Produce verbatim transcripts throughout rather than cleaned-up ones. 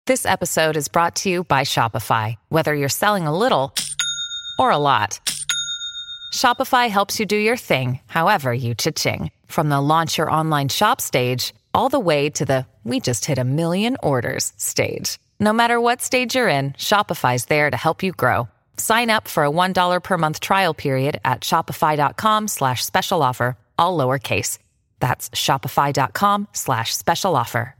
This episode is brought to you by Shopify. Whether you're selling a little or a lot, Shopify helps you do your thing, however you cha-ching. From the launch your online shop stage, all the way to the we just hit a million orders stage. No matter what stage you're in, Shopify's there to help you grow. Sign up for a one dollar per month trial period at shopify.com slash special offer, all lowercase. That's shopify.com slash special offer.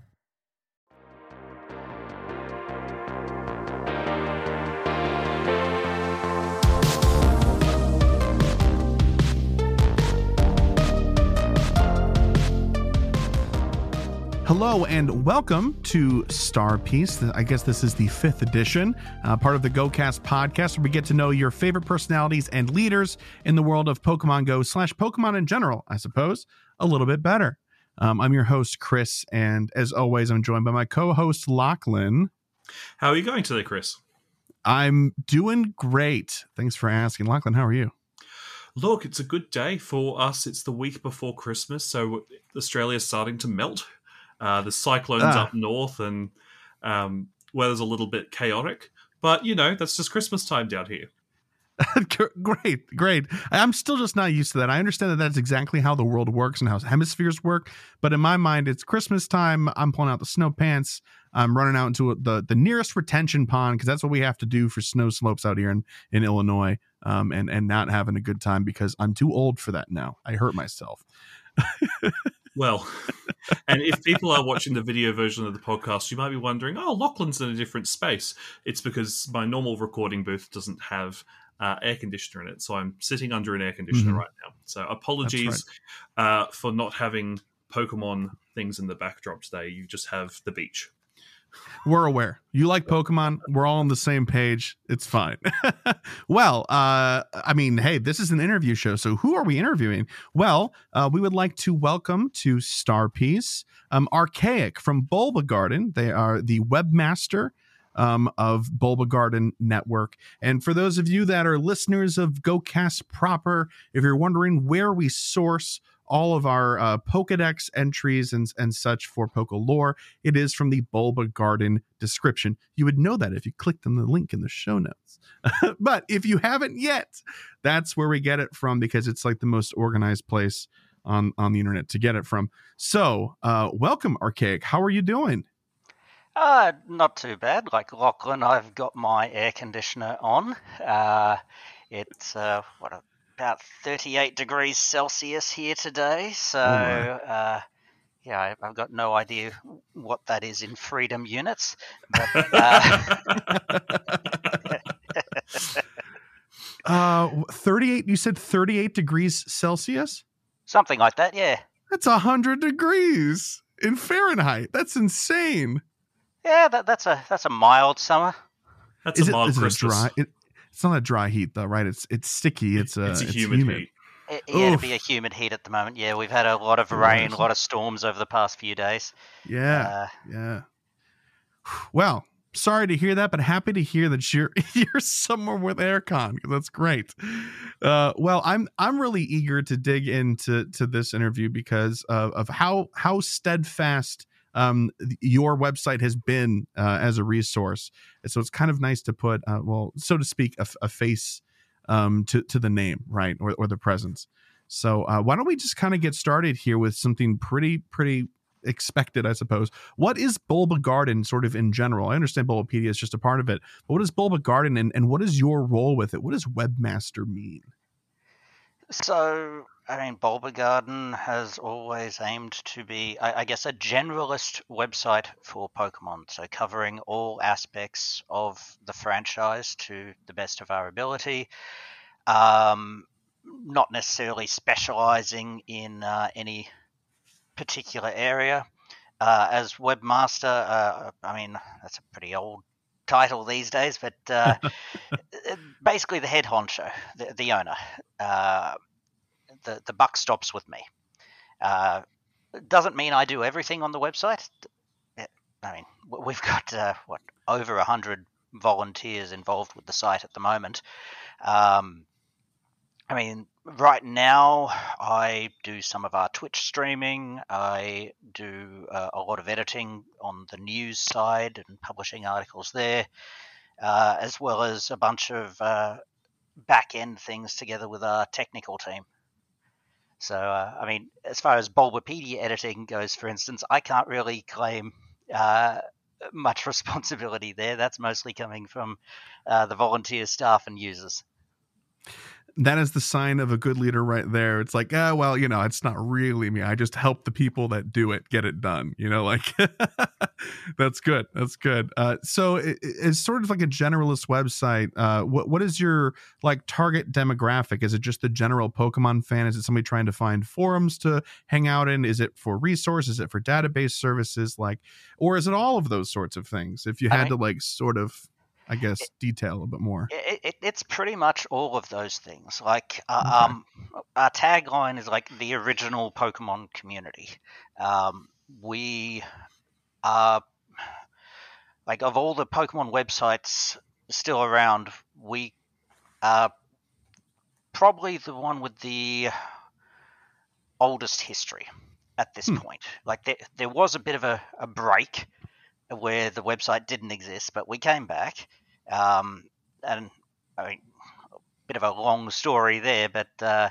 Hello and welcome to Star Piece. I guess this is the fifth edition, uh, part of the GoCast podcast, where we get to know your favorite personalities and leaders in the world of Pokemon Go slash Pokemon in general, I suppose, a little bit better. Um, I'm your host, Chris, and as always, I'm joined by my co-host, Lachlan. How are you going today, Chris? I'm doing great. Thanks for asking. Lachlan, how are you? Look, it's a good day for us. It's the week before Christmas, so Australia's starting to melt. Uh, the cyclones ah. up north, and um, weather's a little bit chaotic. But, you know, that's just Christmas time down here. Great, great. I'm still just not used to that. I understand that that's exactly how the world works and how hemispheres work. But in my mind, it's Christmas time. I'm pulling out the snow pants. I'm running out into the, the nearest retention pond, because that's what we have to do for snow slopes out here in, in Illinois, um, and, and not having a good time because I'm too old for that now. I hurt myself. Well, and if people are watching the video version of the podcast, you might be wondering, oh, Lachlan's in a different space. It's because my normal recording booth doesn't have uh, air conditioner in it, so I'm sitting under an air conditioner mm-hmm. right now. So apologies right. uh, for not having Pokemon things in the backdrop today. You just have the beach. We're aware. You like Pokemon. We're all on the same page. It's fine. Well, uh, I mean, hey, this is an interview show. So who are we interviewing? Well, uh, we would like to welcome to Star Piece um, Archaic from Bulba Garden. They are the webmaster um, of Bulba Garden Network. And for those of you that are listeners of GoCast proper, if you're wondering where we source all of our uh, Pokedex entries and, and such for Pokelore, it is from the Bulba Garden description. You would know that if you clicked on the link in the show notes. But if you haven't yet, that's where we get it from, because it's like the most organized place on, on the internet to get it from. So uh, welcome, Archaic. How are you doing? Uh, not too bad. Like Lachlan, I've got my air conditioner on. Uh, it's, uh, what a about thirty-eight degrees Celsius here today, so oh uh, yeah, I, I've got no idea what that is in freedom units. But, uh... uh, thirty-eight. You said thirty-eight degrees Celsius, something like that. Yeah, that's a hundred degrees in Fahrenheit. That's insane. Yeah, that, that's a that's a mild summer. That's is a mild it, is Christmas. It dry? It, It's not a dry heat, though, right? It's it's sticky. It's a, it's a it's humid, humid heat. It, yeah, it'll be a humid heat at the moment. Yeah, we've had a lot of rain, a lot of storms over the past few days. Yeah, uh, yeah. Well, sorry to hear that, but happy to hear that you're you're somewhere with aircon, because that's great. Uh, well, I'm I'm really eager to dig into to this interview because of, of how how steadfast um your website has been uh, as a resource. And so it's kind of nice to put uh, well, so to speak, a, a face um to to the name, right, or, or the presence. So uh why don't we just kind of get started here with something pretty pretty expected, I suppose. What is Bulba Garden sort of in general? I understand Bulbapedia is just a part of it, but what is Bulba Garden, and, and what is your role with it? What does webmaster mean? So, I mean, Bulba Garden has always aimed to be, I, I guess, a generalist website for Pokemon. So covering all aspects of the franchise to the best of our ability. Um, not necessarily specializing in uh, any particular area. Uh, as webmaster, uh, I mean, that's a pretty old title these days, but uh, basically the head honcho, the, the owner. Uh, the, the buck stops with me. Uh, doesn't mean I do everything on the website. I mean, we've got, uh, what, over one hundred volunteers involved with the site at the moment. Um, I mean, right now I do some of our Twitch streaming. I do uh, a lot of editing on the news side and publishing articles there, uh, as well as a bunch of uh, back-end things together with our technical team. So, uh, I mean, as far as Bulbapedia editing goes, for instance, I can't really claim uh, much responsibility there. That's mostly coming from uh, the volunteer staff and users. That is the sign of a good leader right there. It's like, ah, well, you know, it's not really me. I just help the people that do it get it done. You know, like that's good. That's good. Uh, so it, it's sort of like a generalist website. Uh, what what is your like target demographic? Is it just the general Pokemon fan? Is it somebody trying to find forums to hang out in? Is it for resources? Is it for database services? Like, or is it all of those sorts of things? If you had I mean, to like sort of, I guess, detail a bit more. It, it, it's pretty much all of those things. Like, uh, okay. um, our tagline is like the original Pokemon community. Um, we are, like, of all the Pokemon websites still around, we are probably the one with the oldest history at this hmm. point. Like, there, there was a bit of a, a break where the website didn't exist, but we came back. Um, and I mean, a bit of a long story there, but uh,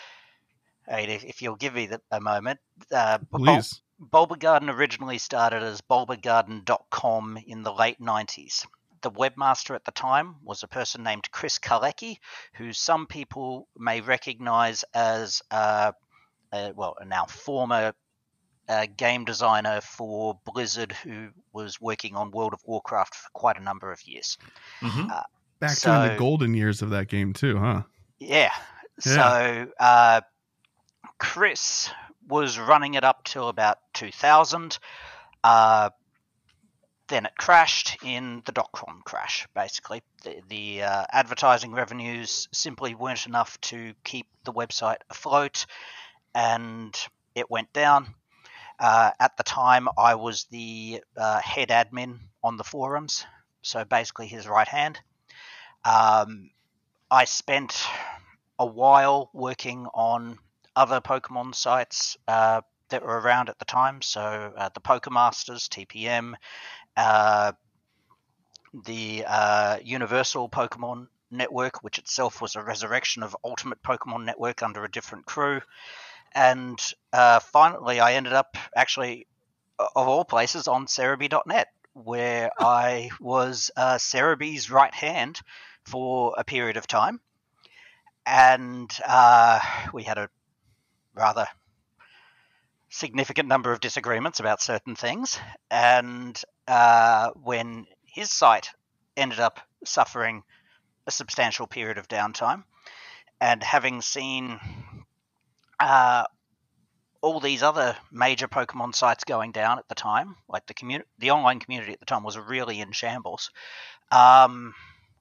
I mean, if, if you'll give me the, a moment, uh, please. Bul- Bulbagarden originally started as bulbagarden dot com in the late nineties. The webmaster at the time was a person named Chris Kalecki, who some people may recognize as, uh, uh, well, a now former a game designer for Blizzard who was working on World of Warcraft for quite a number of years. Mm-hmm. Uh, Back so, during the golden years of that game too, huh? Yeah. yeah. So uh, Chris was running it up till about two thousand. Uh, then it crashed in the dot-com crash, basically. The, the uh, advertising revenues simply weren't enough to keep the website afloat, and it went down. Uh, at the time, I was the uh, head admin on the forums, so basically his right hand. Um, I spent a while working on other Pokemon sites uh, that were around at the time, so uh, the Pokemasters, T P M, uh, the uh, Universal Pokemon Network, which itself was a resurrection of Ultimate Pokemon Network under a different crew. And uh, finally, I ended up actually, of all places, on Cerebi dot net, where I was uh, Cerebi's right hand for a period of time. And uh, we had a rather significant number of disagreements about certain things. And uh, when his site ended up suffering a substantial period of downtime, and having seen Uh, all these other major Pokemon sites going down at the time, like the community, the online community at the time was really in shambles. Um,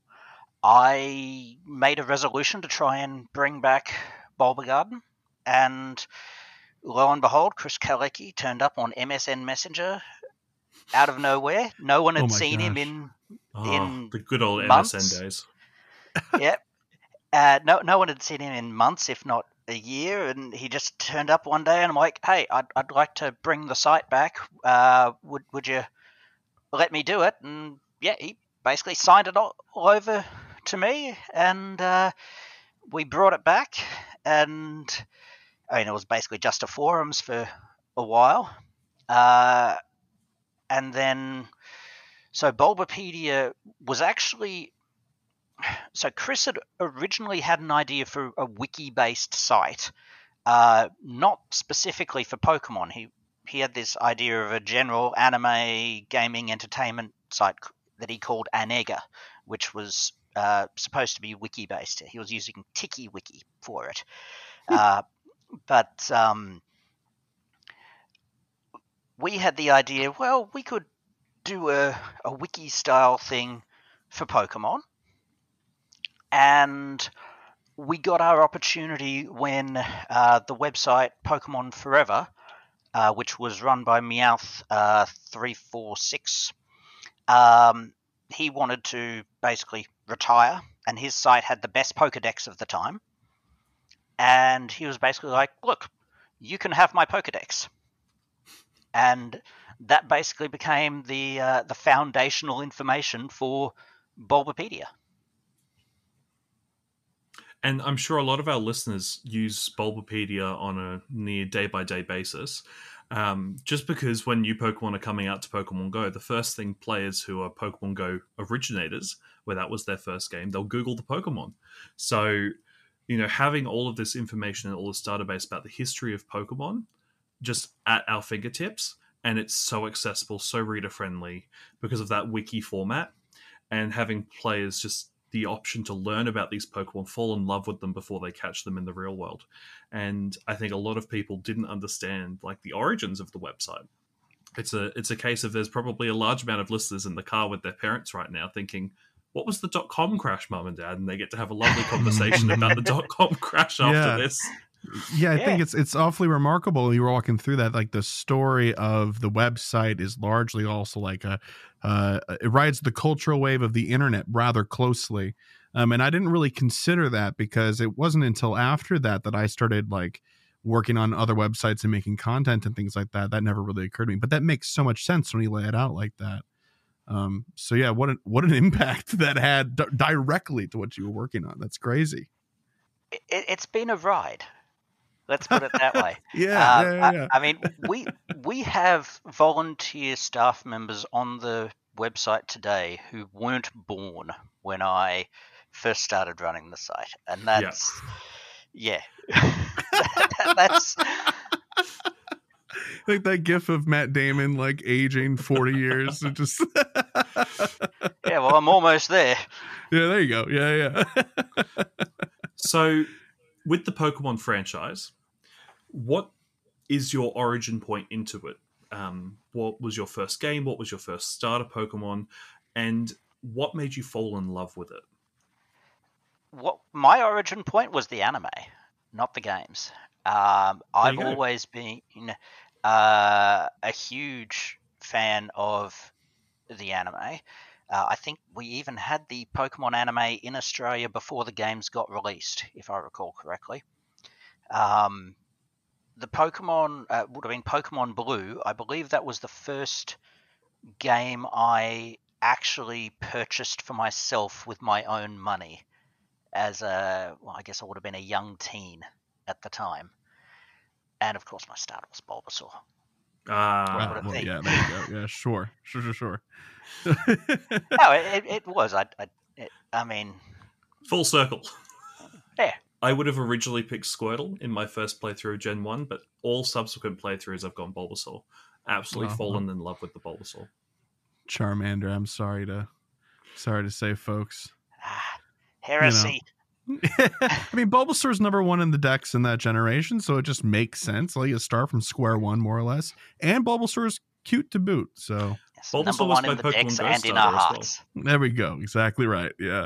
I made a resolution to try and bring back Bulbagarden, and lo and behold, Chris Kalecki turned up on M S N Messenger out of nowhere. No one had oh seen gosh. him in oh, in the good old months. M S N days. Yep. Uh, no, no one had seen him in months, if not a year, and he just turned up one day, and I'm like, "Hey, I'd I'd like to bring the site back. Uh, would would you let me do it?" And yeah, he basically signed it all, all over to me, and uh, we brought it back. And I mean, it was basically just a forums for a while, uh, and then so Bulbapedia was actually. So Chris had originally had an idea for a wiki-based site, uh, not specifically for Pokemon. He he had this idea of a general anime gaming entertainment site that he called Anega, which was uh, supposed to be wiki-based. He was using TikiWiki for it. uh, but um, we had the idea, well, we could do a, a wiki-style thing for Pokemon. And we got our opportunity when uh, the website Pokemon Forever, uh, which was run by Meowth uh, three four six, um, he wanted to basically retire, and his site had the best Pokedex of the time. and he was basically like, look, you can have my Pokedex. And that basically became the uh, the foundational information for Bulbapedia. And I'm sure a lot of our listeners use Bulbapedia on a near day-by-day basis. Um, just because when new Pokemon are coming out to Pokemon Go, the first thing players who are Pokemon Go originators, where that was their first game, they'll Google the Pokemon. So, you know, having all of this information and all this database about the history of Pokemon just at our fingertips, and it's so accessible, so reader-friendly because of that wiki format, and having players just the option to learn about these Pokemon, fall in love with them before they catch them in the real world. And I think a lot of people didn't understand like the origins of the website. It's a it's a case of there's probably a large amount of listeners in the car with their parents right now thinking, what was the dot-com crash, Mum and Dad? And they get to have a lovely conversation about the dot-com crash after Yeah. this. Yeah, I Yeah. think it's it's awfully remarkable. You were walking through that, like the story of the website is largely also like a uh, it rides the cultural wave of the internet rather closely. Um, and I didn't really consider that because it wasn't until after that that I started like working on other websites and making content and things like that. That never really occurred to me, but that makes so much sense when you lay it out like that. Um, so yeah, what an, what an impact that had d- directly to what you were working on. That's crazy. It, it's been a ride. Let's put it that way. Yeah, Um, yeah, yeah, yeah. I, I mean, we we have volunteer staff members on the website today who weren't born when I first started running the site, and that's yeah, that, that's Like that gif of Matt Damon like aging forty years. It just yeah. Well, I'm almost there. yeah, there you go. Yeah, yeah. So, with the Pokemon franchise, what is your origin point into it? Um, what was your first game? What was your first starter Pokemon? And what made you fall in love with it? What my origin point was the anime, not the games. Um, I've go. always been uh, a huge fan of the anime. Uh, I think we even had the Pokemon anime in Australia before the games got released, if I recall correctly. Um, the Pokemon uh, would have been Pokemon Blue. I believe that was the first game I actually purchased for myself with my own money. As a, well, I guess I would have been a young teen at the time. And of course, my starter was Bulbasaur. Ah, What Well, would it well, be? yeah, there you go. Yeah, sure, sure, sure, sure. No, it, it was. I, I, it, I mean, full circle. yeah. I would have originally picked Squirtle in my first playthrough of Gen one, but all subsequent playthroughs I've gone Bulbasaur. Absolutely Wow. fallen in love with the Bulbasaur. Charmander. I'm sorry to, sorry to say, folks. Ah, heresy. I mean, Bulbasaur's number one in the decks in that generation, so it just makes sense. Like you start from square one, more or less. And Bulbasaur's cute to boot, so Yes, Bulbasaur number was one in my the Pokemon decks Go and in starter our as well. hearts. there we go. Exactly right. Yeah.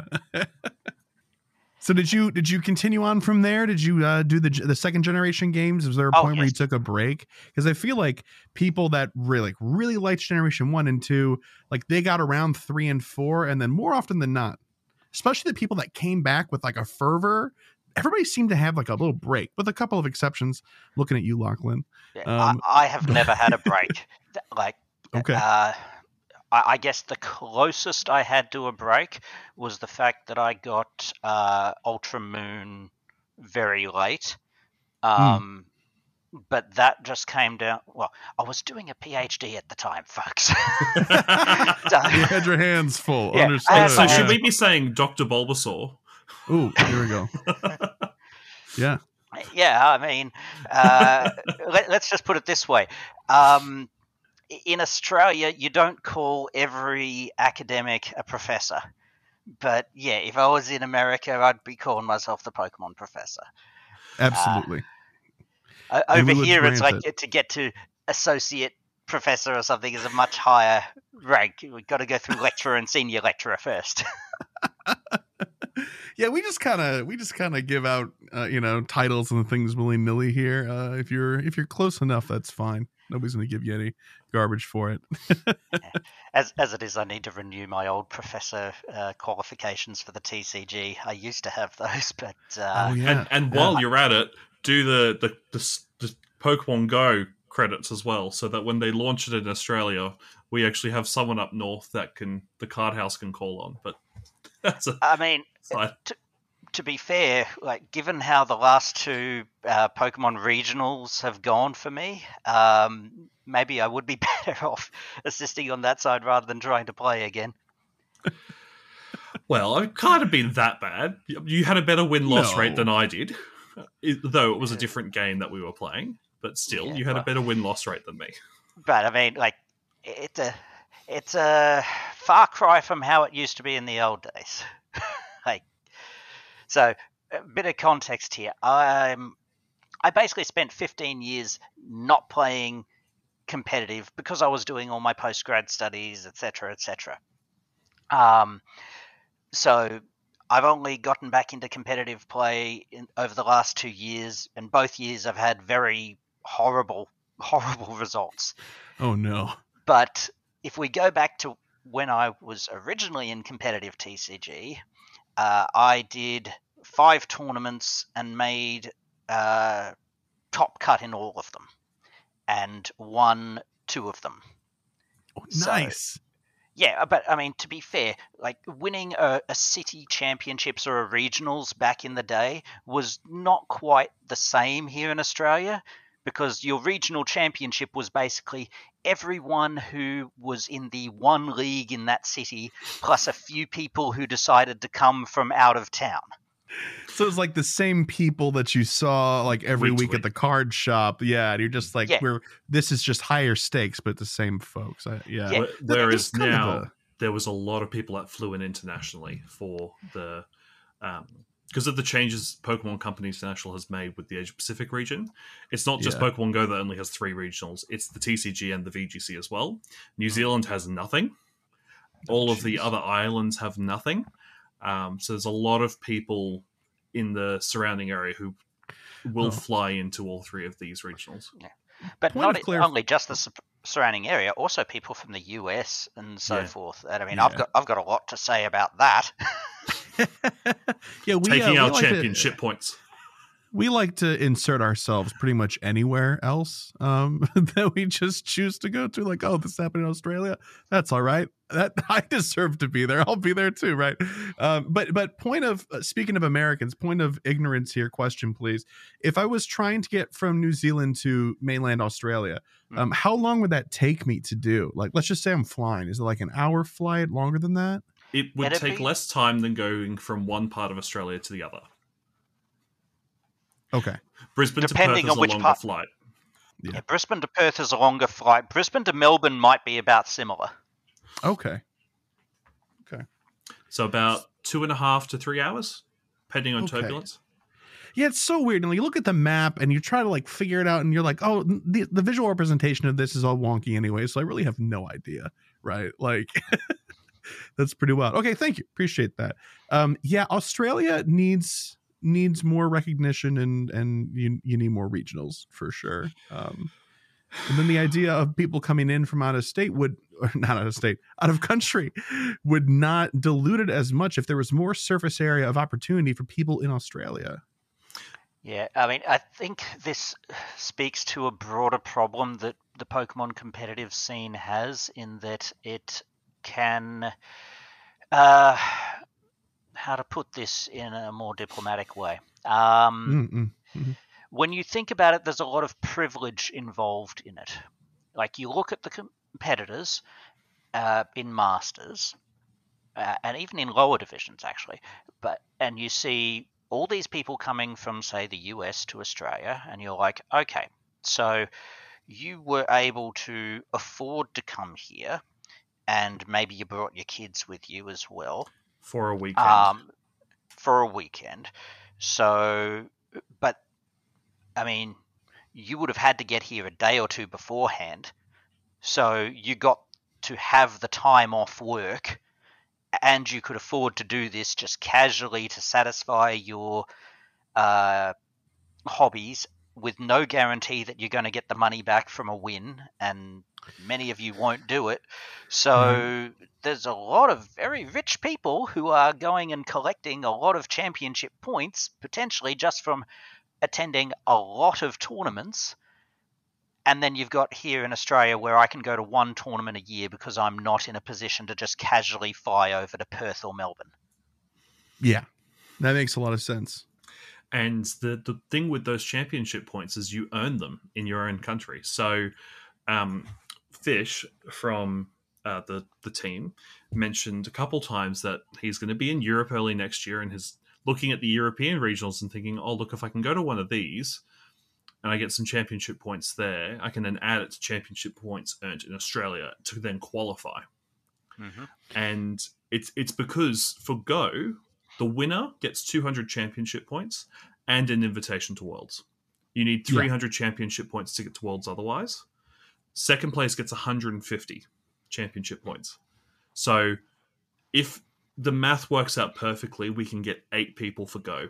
So did you did you continue on from there? Did you uh, do the the second generation games? Was there a Oh, point where you yes. took a break? Because I feel like people that really like really liked generation one and two, like they got around three and four, and then more often than not, especially the people that came back with like a fervor, everybody seemed to have like a little break, with a couple of exceptions. Looking at you, Lachlan. Yeah, Um, I, I have never had a break. Th- Like, Okay. uh, I, I guess the closest I had to a break was the fact that I got uh, Ultra Moon very late. Um, But that just came down. Well, I was doing a PhD at the time, folks. So- You had your hands full. Yeah, I Understood. had So my should hands- we be saying Doctor Bulbasaur? Ooh, here we go. Yeah. Yeah, I mean, uh, let, let's just put it this way. Um, in Australia, you don't call every academic a professor. But yeah, if I was in America, I'd be calling myself the Pokemon professor. Absolutely. O- And we Over would here, it's grant like to get to associate professor or something is a much higher rank. We've got to go through lecturer and senior lecturer first. Yeah, we just kind of we just kind of give out uh, you know titles and things willy nilly here. Uh, if you're if you're close enough, that's fine. Nobody's going to give you any garbage for it. As as it is, I need to renew my old professor uh, qualifications for the T C G. I used to have those, but uh, oh yeah. And, and Yeah. while you're at it, do the, the, the, the Pokemon Go credits as well, so that when they launch it in Australia, we actually have someone up north that can the card house can call on. But that's a I mean, side. to, to be fair, like given how the last two uh, Pokemon regionals have gone for me, um, maybe I would be better off assisting on that side rather than trying to play again. Well, it can't have been that bad. You had a better win-loss No. rate than I did, it, though it was a different game that we were playing. But still, Yeah, you had well- a better win-loss rate than me. But I mean, like it's a it's a far cry from how it used to be in the old days. like, so a bit of context here. I'm I basically spent fifteen years not playing competitive because I was doing all my post-grad studies, et cetera, et cetera. Um, so I've only gotten back into competitive play in, over the last two years, and both years I've had very horrible, horrible results. Oh no. But if we go back to when I was originally in competitive T C G, uh, I did five tournaments and made uh, top cut in all of them, and won two of them. Oh, So- nice. Yeah, but I mean, to be fair, like winning a, a city championships or a regionals back in the day was not quite the same here in Australia, because your regional championship was basically everyone who was in the one league in that city, plus a few people who decided to come from out of town. So it's like the same people that you saw like every Week to week at week. the card shop. Yeah, and you're just like, Yeah. we're this is just higher stakes, but the same folks. I, yeah. Yeah. Wh- Whereas That's kind of now, a- there was a lot of people that flew in internationally for the... Um, because of the changes Pokemon Company International has made with the Asia Pacific region, it's not just Yeah. Pokemon Go that only has three regionals. It's the T C G and the V G C as well. New Zealand has nothing. All of the jeez. other islands have nothing. Um, so there's a lot of people in the surrounding area who will Oh. fly into all three of these regionals. But Point not of clarif- only just the su- surrounding area, also people from the U S and so Yeah. forth. And I mean, Yeah. I've got I've got a lot to say about that. yeah, we, Taking uh, we our like to- championship points. we like to insert ourselves pretty much anywhere else um, that we just choose to go to. Like, oh, this happened in Australia. That's all right. That I deserve to be there. I'll be there too, right? Um, but but point of uh, speaking of Americans, point of ignorance here. Question, please. If I was trying to get from New Zealand to mainland Australia, um, how long would that take me to do? Like, let's just say I'm flying. Is it like an hour flight? Longer than that? It would It'd take be- less time than going from one part of Australia to the other. Okay. Brisbane Depending to Perth is on a which longer part- flight. Yeah. Yeah, Brisbane to Perth is a longer flight. Brisbane to Melbourne might be about similar. Okay. So about two and a half to three hours, depending on Okay. turbulence. Yeah, it's so weird. And you look at the map and you try to like figure it out, and you're like, oh, the, the visual representation of this is all wonky anyway. So I really have no idea, right? Like, that's pretty wild. Okay, thank you, appreciate that. Um, yeah, Australia needs needs more recognition, and and you you need more regionals for sure. Um, and then the idea of people coming in from out of state would, or not out of state, out of country, would not dilute it as much if there was more surface area of opportunity for people in Australia. Yeah, I mean, I think this speaks to a broader problem that the Pokemon competitive scene has, in that it can, uh, how to put this in a more diplomatic way. Um, Mm-mm. when you think about it, there's a lot of privilege involved in it. Like, you look at the competitors uh, in Masters, uh, and even in lower divisions, actually, but and you see all these people coming from, say, the U S to Australia, and you're like, okay, so you were able to afford to come here, and maybe you brought your kids with you as well. For a weekend. Um, for a weekend. So, but, I mean, you would have had to get here a day or two beforehand. So you got to have the time off work, and you could afford to do this just casually to satisfy your uh, hobbies with no guarantee that you're going to get the money back from a win, and many of you won't do it. So mm-hmm. there's a lot of very rich people who are going and collecting a lot of championship points, potentially just from attending a lot of tournaments. And then you've got here in Australia where I can go to one tournament a year because I'm not in a position to just casually fly over to Perth or Melbourne. Yeah, that makes a lot of sense. And the, the thing with those championship points is you earn them in your own country. So um, Fish from uh, the, the team mentioned a couple times that he's going to be in Europe early next year and is looking at the European regionals and thinking, oh, look, if I can go to one of these and I get some championship points there, I can then add it to championship points earned in Australia to then qualify. Mm-hmm. And it's it's because for Go, the winner gets two hundred championship points and an invitation to Worlds. You need three hundred yeah. championship points to get to Worlds otherwise. Second place gets one hundred fifty championship points. So if the math works out perfectly, we can get eight people for Go.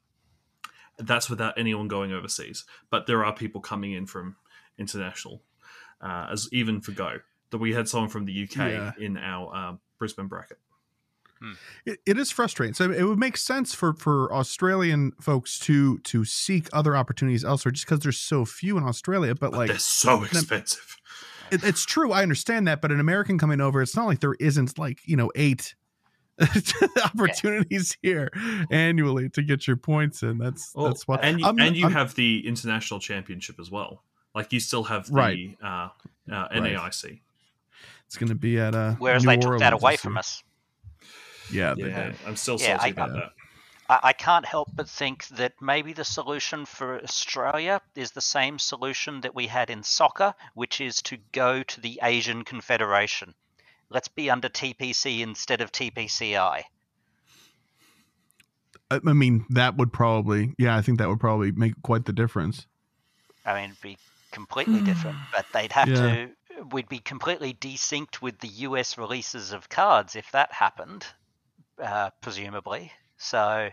That's without anyone going overseas. But there are people coming in from international, uh, as even for Go. That we had someone from the U K yeah. in our uh, Brisbane bracket. Hmm. It, it is frustrating. So it would make sense for, for Australian folks to to seek other opportunities elsewhere, just because there's so few in Australia. But, but like they're so expensive. It, it's true. I understand that. But an American coming over, it's not like there isn't like you know eight. opportunities yeah. here annually to get your points in. That's oh, that's what and you, I'm, and you I'm, have the international championship as well. Like you still have the right. uh, uh, N A I C. Right. It's going to be at uh, whereas New they Orleans took that away from us. Yeah, yeah. Did. I'm still yeah, salty I, about that. I, I can't help but think that maybe the solution for Australia is the same solution that we had in soccer, which is to go to the Asian Confederation. Let's be under T P C instead of T P C I. I mean, that would probably, yeah, I think that would probably make quite the difference. I mean, it'd be completely different, but they'd have yeah. to, we'd be completely desynced with the U S releases of cards if that happened, uh, presumably. So.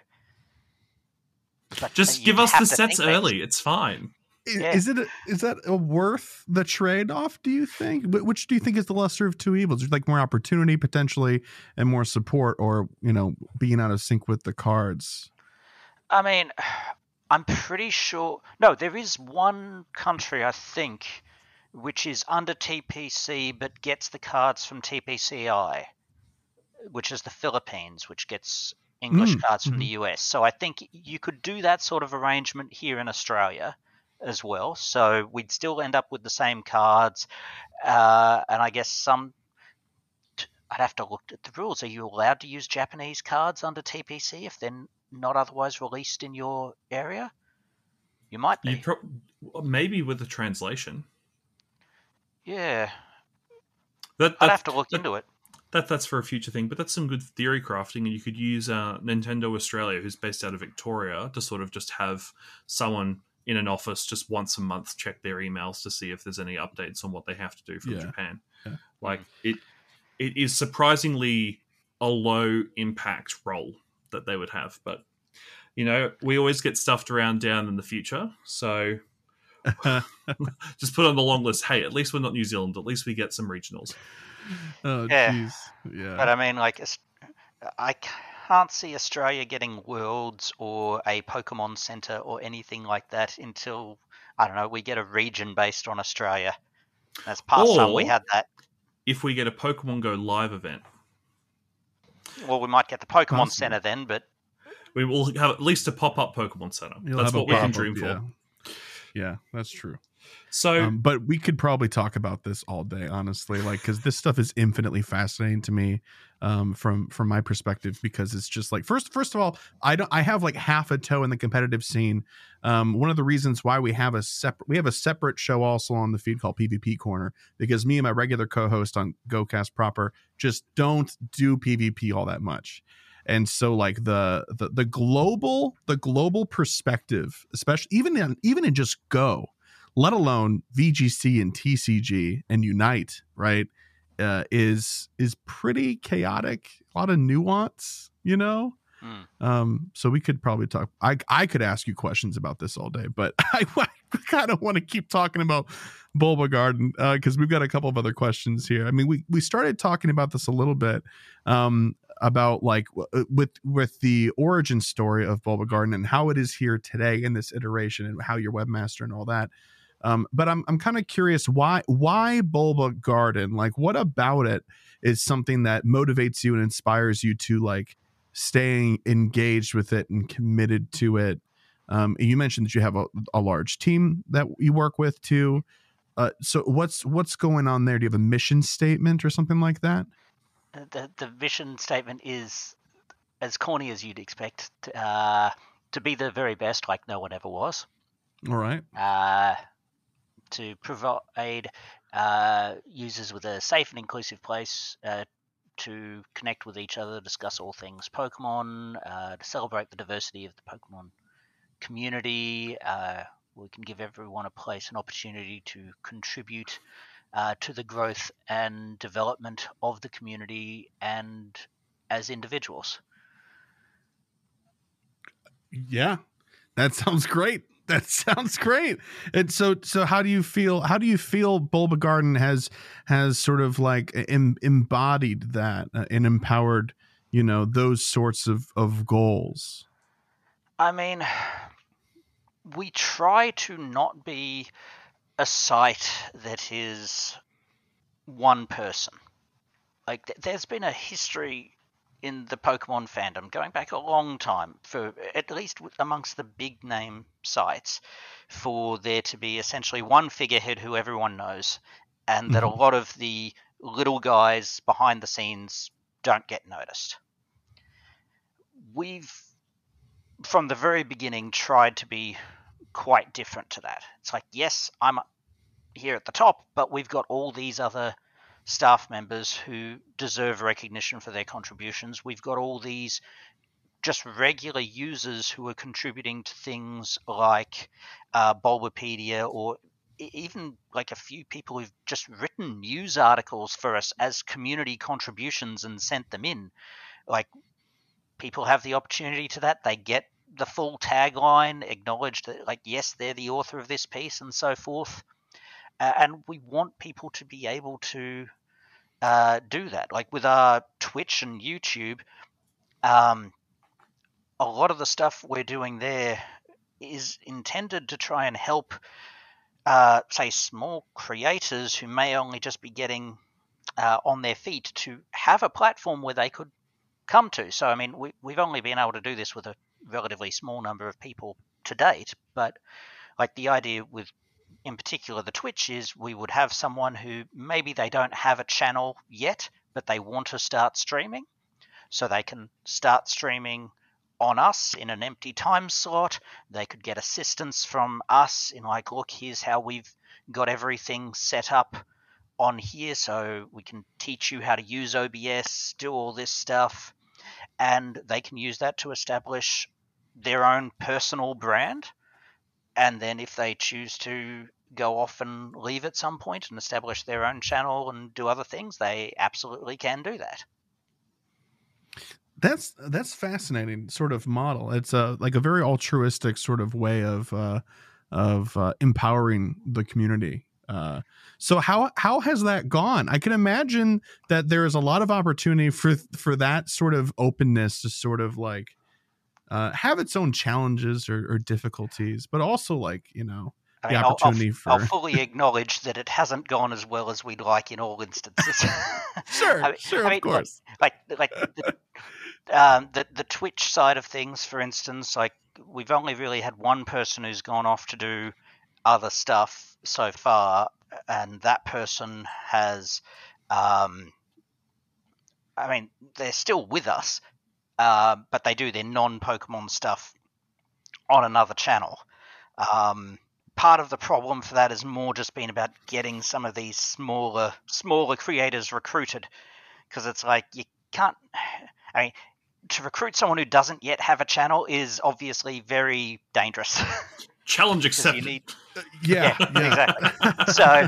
Just give us the sets early. It's fine. Yeah. Is it a, is that a worth the trade-off, do you think? Which do you think is the lesser of two evils? There's like more opportunity potentially and more support, or, you know, being out of sync with the cards? I mean, I'm pretty sure. No, there is one country, I think, which is under T P C but gets the cards from T P C I, which is the Philippines, which gets English mm. cards from mm-hmm. the U S. So I think you could do that sort of arrangement here in Australia as well, so we'd still end up with the same cards, uh, and I guess some. I'd have to look at the rules. Are you allowed to use Japanese cards under T P C if they're not otherwise released in your area? You might be. You pro- maybe with the translation. Yeah, that, that, I'd have to look that, into it. That that's for a future thing, but that's some good theory crafting, and you could use uh, Nintendo Australia, who's based out of Victoria, to sort of just have someone in an office just once a month check their emails to see if there's any updates on what they have to do from yeah. Japan. Yeah. Like it, it is surprisingly a low impact role that they would have, but you know, we always get stuffed around down in the future. So just put on the long list. Hey, at least we're not New Zealand. At least we get some regionals. Oh, yeah. Geez. Yeah. But I mean, like, I can't see Australia getting Worlds or a Pokemon Center or anything like that until, I don't know, we get a region based on Australia. That's past or time we had that. If we get a Pokemon Go live event. Well, we might get the Pokemon Possibly. Center then, but we will have at least a pop-up Pokemon Center. You'll that's what we can dream yeah. for. Yeah, that's true. So, um, but we could probably talk about this all day, honestly, like, because this stuff is infinitely fascinating to me, um, from from my perspective, because it's just like first first of all, I don't I have like half a toe in the competitive scene. Um, one of the reasons why we have a separate we have a separate show also on the feed called P V P Corner, because me and my regular co-host on GoCast proper just don't do P V P all that much. And so like the, the the global the global perspective, especially even in, even in just Go, let alone V G C and T C G and Unite, right, uh, is is pretty chaotic. A lot of nuance, you know. Mm. Um, so we could probably talk. I I could ask you questions about this all day, but I, I kind of want to keep talking about Bulba Garden because uh, we've got a couple of other questions here. I mean, we we started talking about this a little bit um, about like w- with with the origin story of Bulba Garden and how it is here today in this iteration and how you're webmaster and all that. Um, but I'm I'm kind of curious why why Bulba Garden? Like, what about it is something that motivates you and inspires you to like staying engaged with it and committed to it? Um, you mentioned that you have a, a large team that you work with too. Uh, so what's what's going on there? Do you have a mission statement or something like that? The the vision statement is as corny as you'd expect. Uh, to be the very best, like no one ever was. All right. Uh, to provide uh, users with a safe and inclusive place uh, to connect with each other, discuss all things Pokemon, uh, to celebrate the diversity of the Pokemon community. Uh, we can give everyone a place, an opportunity to contribute uh, to the growth and development of the community and as individuals. Yeah, that sounds great. That sounds great. And so, so how do you feel? How do you feel Bulba Garden has has sort of like em, embodied that uh, and empowered, you know, those sorts of of goals? I mean, we try to not be a site that is one person. Like, th- there's been a history in the Pokemon fandom going back a long time, for at least amongst the big name sites, for there to be essentially one figurehead who everyone knows, and that a lot of the little guys behind the scenes don't get noticed. We've, from the very beginning, tried to be quite different to that. It's like, yes, I'm here at the top, but we've got all these other staff members who deserve recognition for their contributions. We've got all these just regular users who are contributing to things like uh, Bulbapedia, or even like a few people who've just written news articles for us as community contributions and sent them in. Like, people have the opportunity to that. They get the full tagline, acknowledged that, like, yes, they're the author of this piece and so forth. Uh, and we want people to be able to uh, do that. Like with our Twitch and YouTube, um, a lot of the stuff we're doing there is intended to try and help, uh, say, small creators who may only just be getting uh, on their feet to have a platform where they could come to. So, I mean, we, we've only been able to do this with a relatively small number of people to date, but like the idea with, in particular, the Twitch is we would have someone who maybe they don't have a channel yet, but they want to start streaming. So they can start streaming on us in an empty time slot. They could get assistance from us in like, look, here's how we've got everything set up on here. So we can teach you how to use O B S, do all this stuff. And they can use that to establish their own personal brand. And then if they choose to go off and leave at some point and establish their own channel and do other things, they absolutely can do that. That's that's fascinating sort of model. It's a like a very altruistic sort of way of uh, of uh, empowering the community. Uh, so how how has that gone? I can imagine that there is a lot of opportunity for for that sort of openness to sort of like Uh, have its own challenges or, or difficulties, but also like, you know, I the mean, opportunity I'll, for. I'll fully acknowledge that it hasn't gone as well as we'd like in all instances. Sure, I mean, sure, I mean, of course. Like, like, like the, um, the the Twitch side of things, for instance, like we've only really had one person who's gone off to do other stuff so far, and that person has, um, I mean, they're still with us. Uh, but they do their non-Pokemon stuff on another channel. Um, part of the problem for that has more just been about getting some of these smaller smaller creators recruited, because it's like you can't. I mean, to recruit someone who doesn't yet have a channel is obviously very dangerous. Challenge accepted. Need, yeah, yeah, yeah, exactly. So,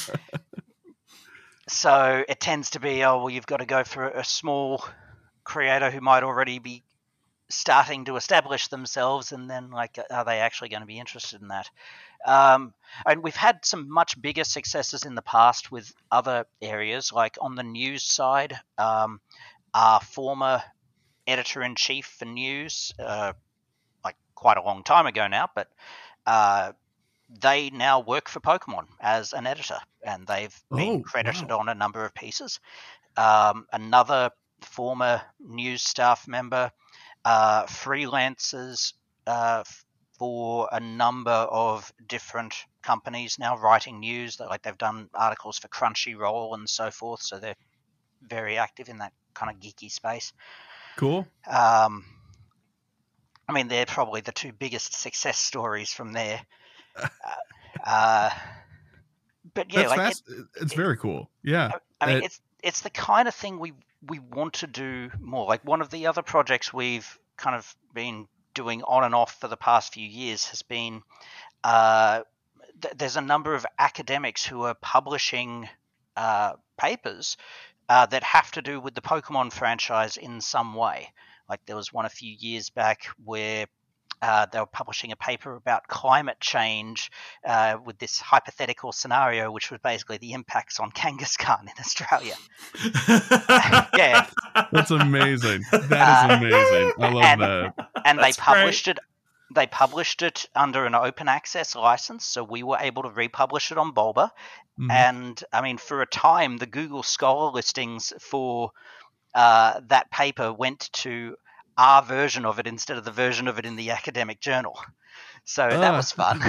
so it tends to be, oh well, you've got to go for a small creator who might already be starting to establish themselves, and then like, are they actually going to be interested in that? Um, and we've had some much bigger successes in the past with other areas, like on the news side. Um, our former editor-in-chief for news, uh, like quite a long time ago now, but uh, they now work for Pokemon as an editor, and they've been Oh, credited wow. on a number of pieces. Um, another former news staff member uh, freelances uh, for a number of different companies now, writing news. That like they've done articles for Crunchyroll and so forth, so they're very active in that kind of geeky space. Cool. Um, I mean, they're probably the two biggest success stories from there. Uh, but yeah, That's like fast. it, It's very cool. Yeah. I mean, It- it's it's the kind of thing we we want to do more. Like one of the other projects we've kind of been doing on and off for the past few years has been uh, th- there's a number of academics who are publishing uh, papers uh, that have to do with the Pokemon franchise in some way. Like there was one a few years back where uh, they were publishing a paper about climate change uh, with this hypothetical scenario, which was basically the impacts on Kangaskhan in Australia. Yeah. That's amazing. That is Uh, amazing. I love and, that. And That's they published it. They published it under an open access license, so we were able to republish it on Bulba. Mhm. And I mean, for a time, the Google Scholar listings for uh, that paper went to our version of it instead of the version of it in the academic journal. So that Uh. was fun.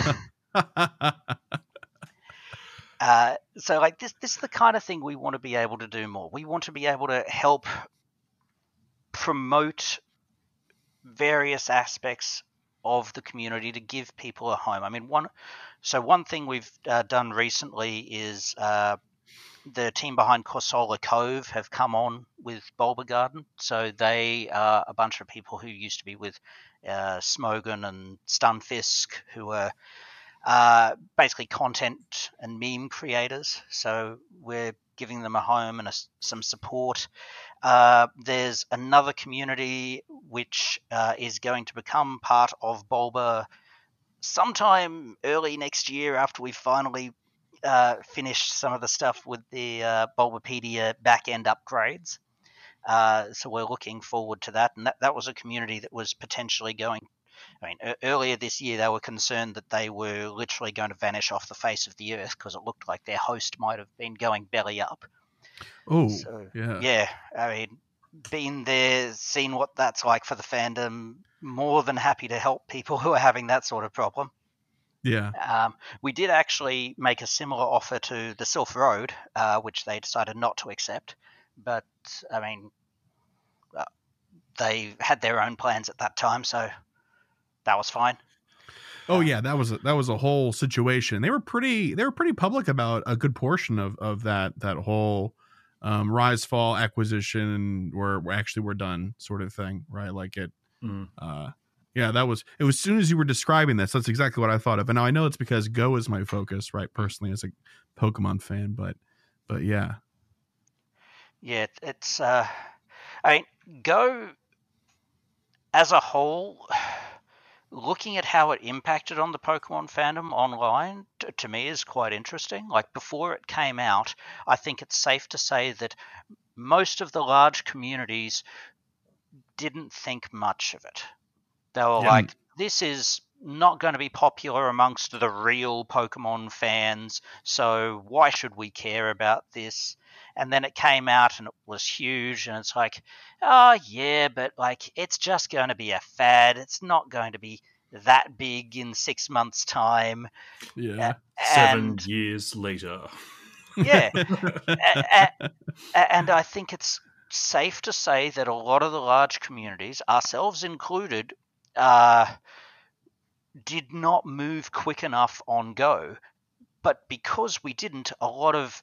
uh, so like this, this is the kind of thing we want to be able to do more. We want to be able to help promote various aspects of the community to give people a home. I mean, one so one thing we've uh, done recently is uh, the team behind Corsola Cove have come on with Bulba Garden. So they are a bunch of people who used to be with uh, Smogon and Stunfisk, who are uh, basically content and meme creators. So we're giving them a home and a, some support. Uh, there's another community which uh, is going to become part of Bulba sometime early next year after we finally uh, finished some of the stuff with the uh, Bulbapedia back-end upgrades. Uh, so we're looking forward to that. And that, that was a community that was potentially going... I mean, e- earlier this year they were concerned that they were literally going to vanish off the face of the earth because it looked like their host might have been going belly up. Oh, So, yeah. yeah, I mean, been there, seen what that's like for the fandom, more than happy to help people who are having that sort of problem. Yeah. Um, we did actually make a similar offer to the Sylph Road, uh, which they decided not to accept. But, I mean, uh, they had their own plans at that time, so that was fine. Oh yeah, that was a, that was a whole situation. They were pretty they were pretty public about a good portion of of that that whole um, Rise Fall acquisition where we actually we're done sort of thing, right? Like it. Mm. Uh, yeah, that was it. Was as soon as you were describing this, that's exactly what I thought of. And now I know it's because Go is my focus, right? Personally, as a Pokemon fan, but but yeah, Yeah, it's. Uh, I mean, Go as a whole. Looking at how it impacted on the Pokemon fandom online, t- to me, is quite interesting. Like, before it came out, I think it's safe to say that most of the large communities didn't think much of it. They were Yeah. like, this is not going to be popular amongst the real Pokemon fans, so why should we care about this? And then it came out and it was huge, and it's like, oh yeah, but like it's just going to be a fad. It's not going to be that big in six months' time. yeah, Seven And years later. yeah, a- a- and I think it's safe to say that a lot of the large communities, ourselves included, uh, did not move quick enough on Go. But because we didn't, a lot of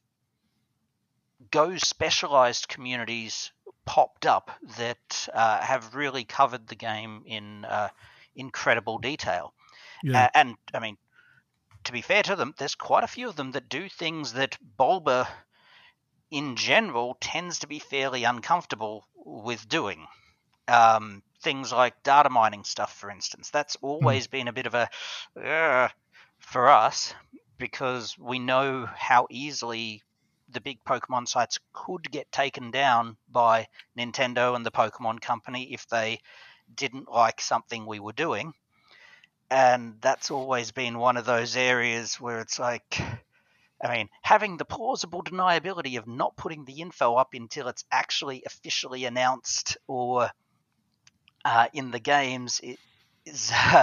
Go specialized communities popped up that uh, have really covered the game in uh, incredible detail. yeah, Uh, and, I mean, to be fair to them, there's quite a few of them that do things that Bulba, in general, tends to be fairly uncomfortable with doing. Um, things like data mining stuff, for instance, that's always mm. been a bit of a uh, for us, because we know how easily the big Pokemon sites could get taken down by Nintendo and the Pokemon Company if they didn't like something we were doing. And that's always been one of those areas where it's like, I mean, having the plausible deniability of not putting the info up until it's actually officially announced or uh, in the games is... Uh,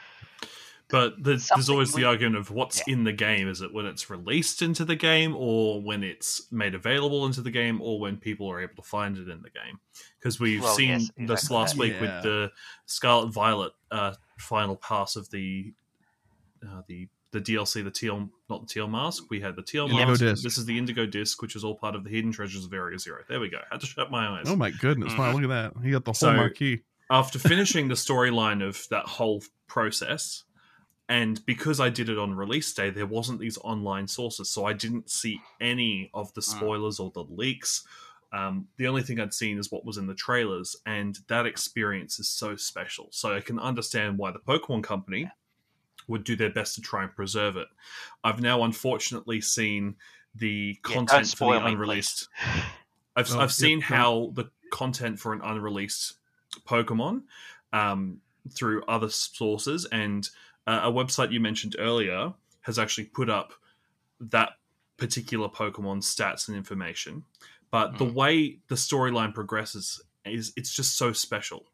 But there's, there's always we, the argument of what's yeah. in the game. Is it when it's released into the game, or when it's made available into the game, or when people are able to find it in the game? Because we've well, seen yes, exactly this last that. week yeah. with the Scarlet Violet uh, final pass of the uh, the the D L C, the Teal, not the Teal Mask. We had the Teal Indigo Mask. Disc. This is the Indigo Disc, which is all part of the Hidden Treasures of Area Zero. There we go. Had to shut my eyes. Oh my goodness! Mm. Wow, look at that. He got the whole So, marquee. After finishing the storyline of that whole process, and because I did it on release day, there wasn't these online sources, so I didn't see any of the spoilers or the leaks. Um, the only thing I'd seen is what was in the trailers, and that experience is so special. So I can understand why the Pokemon Company would do their best to try and preserve it. I've now unfortunately seen the Yeah, content don't for spoil the me, unreleased. please. I've Oh, I've seen yep, how the content for an unreleased Pokemon um, through other sources, and uh, a website you mentioned earlier has actually put up that particular Pokemon stats and information. But mm. the way the storyline progresses is it's just so special.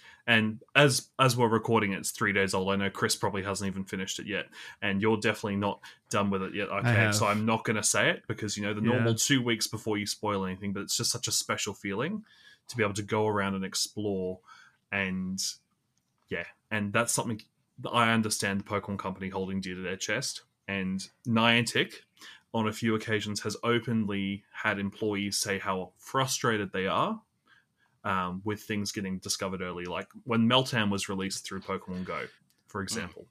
And as as we're recording it, it's three days old. I know Chris probably hasn't even finished it yet, and you're definitely not done with it yet. Okay, so I'm not going to say it because, you know, the normal yeah. two weeks before you spoil anything, but it's just such a special feeling to be able to go around and explore. And yeah, and that's something that I understand the Pokemon Company holding dear to their chest. And Niantic, on a few occasions, has openly had employees say how frustrated they are Um, with things getting discovered early, like when Meltan was released through Pokemon Go, for example.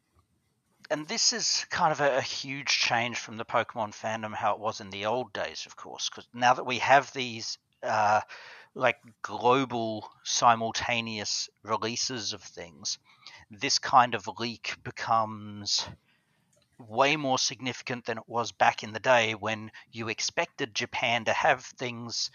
And this is kind of a, a huge change from the Pokemon fandom, how it was in the old days, of course, because now that we have these uh, like global simultaneous releases of things, this kind of leak becomes way more significant than it was back in the day when you expected Japan to have things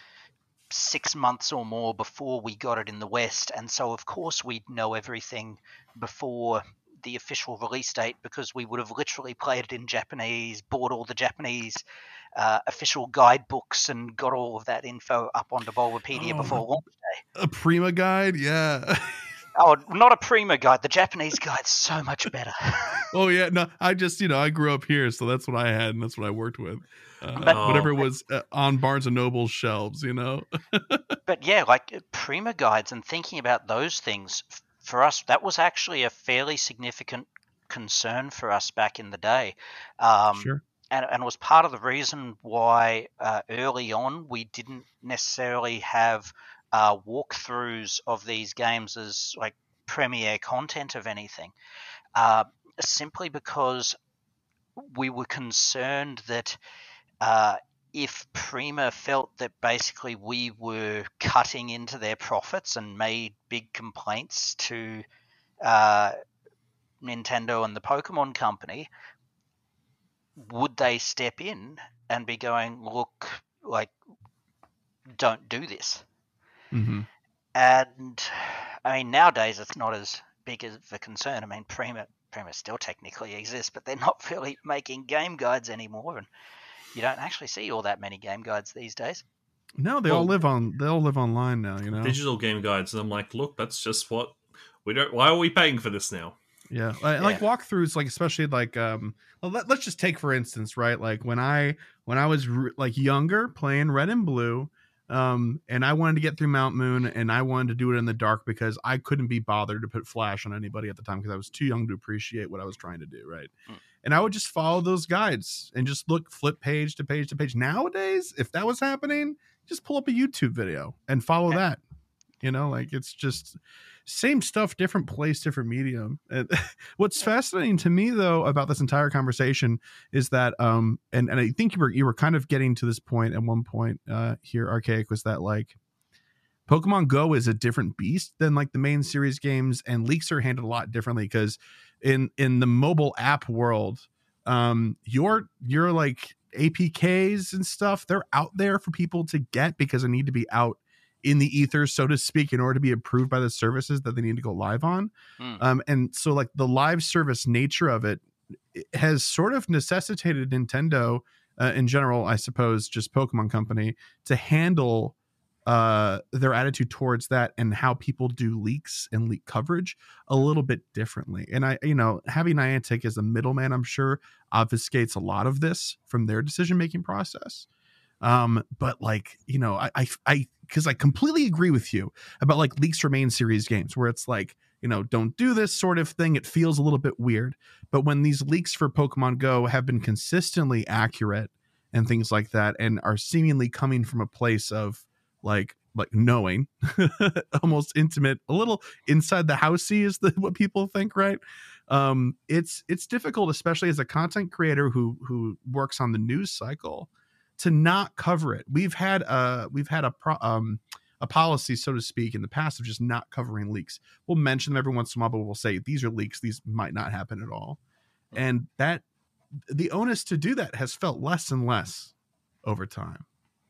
six months or more before we got it in the West, and so of course we'd know everything before the official release date because we would have literally played it in Japanese, bought all the Japanese uh, official guidebooks and got all of that info up onto Bulbapedia oh, before launch day. A Prima guide, yeah. Oh, not a Prima guide. The Japanese guide's so much better. Oh yeah, no, I just, you know, I grew up here, so that's what I had and that's what I worked with. Uh, but, whatever was uh, on Barnes and Noble's shelves, you know. But yeah, like Prima guides and thinking about those things, for us, that was actually a fairly significant concern for us back in the day. Um, sure. And, and was part of the reason why uh, early on we didn't necessarily have uh, walkthroughs of these games as like premiere content of anything. Uh, simply because we were concerned that uh, if Prima felt that basically we were cutting into their profits and made big complaints to uh, Nintendo and the Pokemon Company, would they step in and be going, look, like, don't do this? Mm-hmm. And, I mean, nowadays it's not as big of a concern. I mean, Prima, Prima still technically exists, but they're not really making game guides anymore, and you don't actually see all that many game guides these days. No, they well, all live on. They all live online now. You know, digital game guides, and I'm like, look, that's just what we don't. Why are we paying for this now? Yeah, like, yeah. like walkthroughs, like especially like um. Well, let, let's just take for instance, right? Like when I when I was re- like younger, playing Red and Blue. Um, and I wanted to get through Mount Moon, and I wanted to do it in the dark because I couldn't be bothered to put flash on anybody at the time because I was too young to appreciate what I was trying to do, right? Mm. And I would just follow those guides and just look, flip page to page to page. Nowadays, if that was happening, just pull up a YouTube video and follow okay. that. You know, like it's just same stuff, different place, different medium. And what's fascinating to me, though, about this entire conversation is that, um, and, and I think you were you were kind of getting to this point at one point uh, here, Archaic, was that like Pokemon Go is a different beast than like the main series games, and leaks are handled a lot differently because in in the mobile app world, um, your your like A P Ks and stuff, they're out there for people to get because they need to be out in the ether, so to speak, in order to be approved by the services that they need to go live on. Mm. Um, and so like the live service nature of it, it has sort of necessitated Nintendo uh, in general, I suppose, just Pokemon Company, to handle uh their attitude towards that and how people do leaks and leak coverage a little bit differently. And I, you know, having Niantic as a middleman, I'm sure obfuscates a lot of this from their decision making process. Um, but like, you know, I, I, I, because I completely agree with you about like leaks for main series games where it's like, you know, don't do this sort of thing. It feels a little bit weird. But when these leaks for Pokemon Go have been consistently accurate and things like that, and are seemingly coming from a place of like, like knowing, almost intimate, a little inside the housey is the, what people think, right? Um, it's it's difficult, especially as a content creator who who works on the news cycle, to not cover it. We've had a we've had a pro, um a policy, so to speak, in the past of just not covering leaks. We'll mention them every once in a while, but we'll say these are leaks. These might not happen at all, and that the onus to do that has felt less and less over time.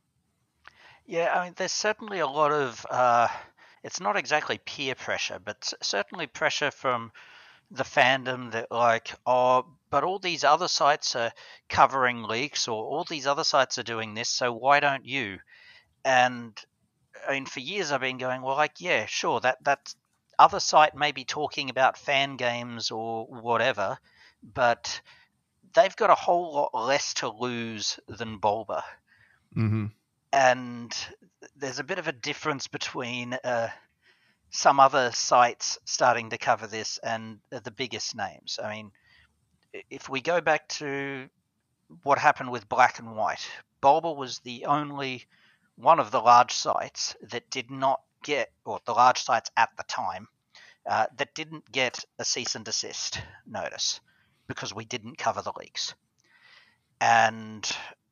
Yeah, I mean, there's certainly a lot of, uh, it's not exactly peer pressure, but s- certainly pressure from the fandom that, like, oh, but all these other sites are covering leaks, or all these other sites are doing this, so why don't you? And, I mean, for years I've been going, well, like, yeah, sure, that, that other site may be talking about fan games or whatever, but they've got a whole lot less to lose than Bulba. Mm-hmm. And there's a bit of a difference between uh, some other sites starting to cover this and the biggest names. I mean, if we go back to what happened with Black and White, Bulba was the only one of the large sites that did not get, or the large sites at the time, uh, that didn't get a cease and desist notice because we didn't cover the leaks. And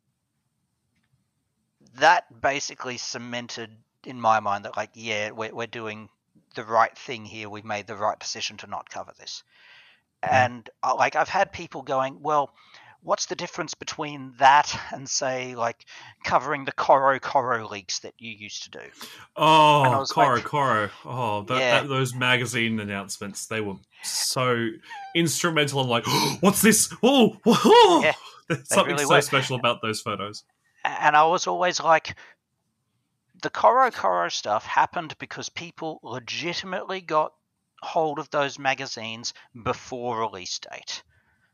that basically cemented in my mind that, like, yeah, we're, we're doing the right thing here. We've made the right decision to not cover this. And uh, like, I've had people going, well, what's the difference between that and, say, like, covering the Koro Koro leaks that you used to do? Oh, Koro like, Koro. Oh, that, yeah. that, those magazine announcements, they were so instrumental. I'm like, oh, what's this? Oh, whoa. Yeah, There's something really so were. special about those photos. And I was always like, the Koro Koro stuff happened because people legitimately got hold of those magazines before release date.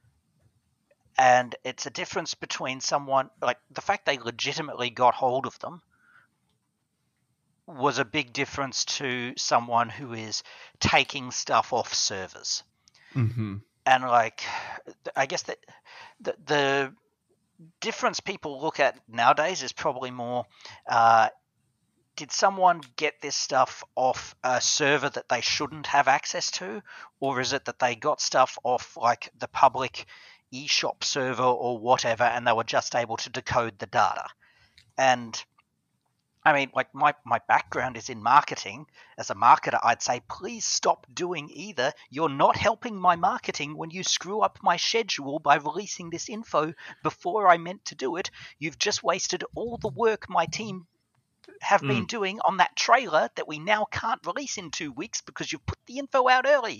And it's a difference between someone, like, the fact they legitimately got hold of them was a big difference to someone who is taking stuff off servers. Mm-hmm. And, like, I guess that the, the difference people look at nowadays is probably more, uh, did someone get this stuff off a server that they shouldn't have access to? Or is it that they got stuff off, like, the public eShop server or whatever, and they were just able to decode the data? And I mean, like, my, my background is in marketing. As a marketer, I'd say, please stop doing either. You're not helping my marketing when you screw up my schedule by releasing this info before I meant to do it. You've just wasted all the work my team have mm. been doing on that trailer that we now can't release in two weeks because you've put the info out early.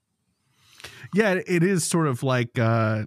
Yeah, it is sort of like uh,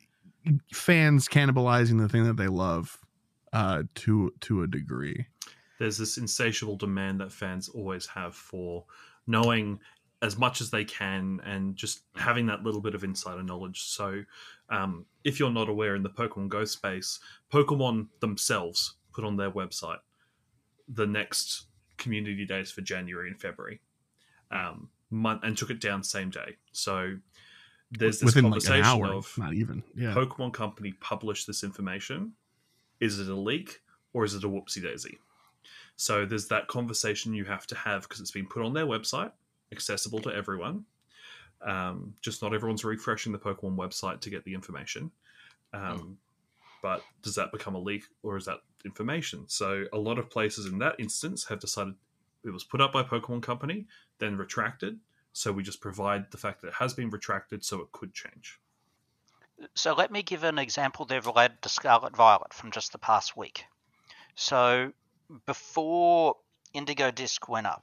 fans cannibalizing the thing that they love uh, to to a degree. There's this insatiable demand that fans always have for knowing as much as they can and just having that little bit of insider knowledge. So um, if you're not aware, in the Pokemon Go space, Pokemon themselves put on their website the next community days for January and February, um, month, and took it down same day. So there's this Within conversation like an hour, of not even yeah. Pokemon Company published this information. Is it a leak or is it a whoopsie daisy? So there's that conversation you have to have because it's been put on their website, accessible to everyone. Um, just not everyone's refreshing the Pokemon website to get the information. Um, mm. But does that become a leak or is that information? So a lot of places in that instance have decided it was put up by Pokemon Company, then retracted. So we just provide the fact that it has been retracted, so it could change. So let me give an example there related to Scarlet Violet from just the past week. So before Indigo Disc went up,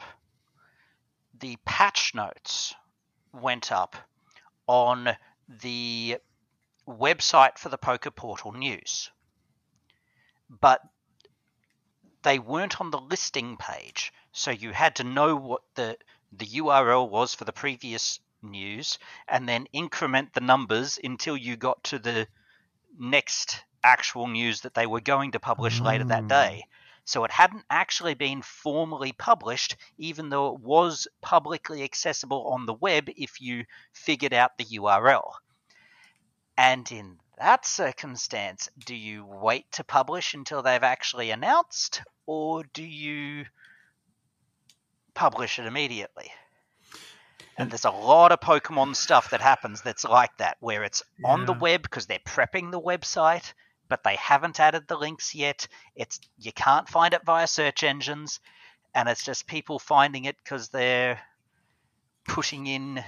the patch notes went up on the website for the Poke Portal news, but they weren't on the listing page, so you had to know what the the U R L was for the previous news and then increment the numbers until you got to the next actual news that they were going to publish mm. later that day. So it hadn't actually been formally published, even though it was publicly accessible on the web if you figured out the U R L. And in that circumstance, do you wait to publish until they've actually announced, or do you publish it immediately? And there's a lot of Pokemon stuff that happens that's like that, where it's yeah. on the web because they're prepping the website, but they haven't added the links yet. It's you can't find it via search engines, and it's just people finding it because they're putting in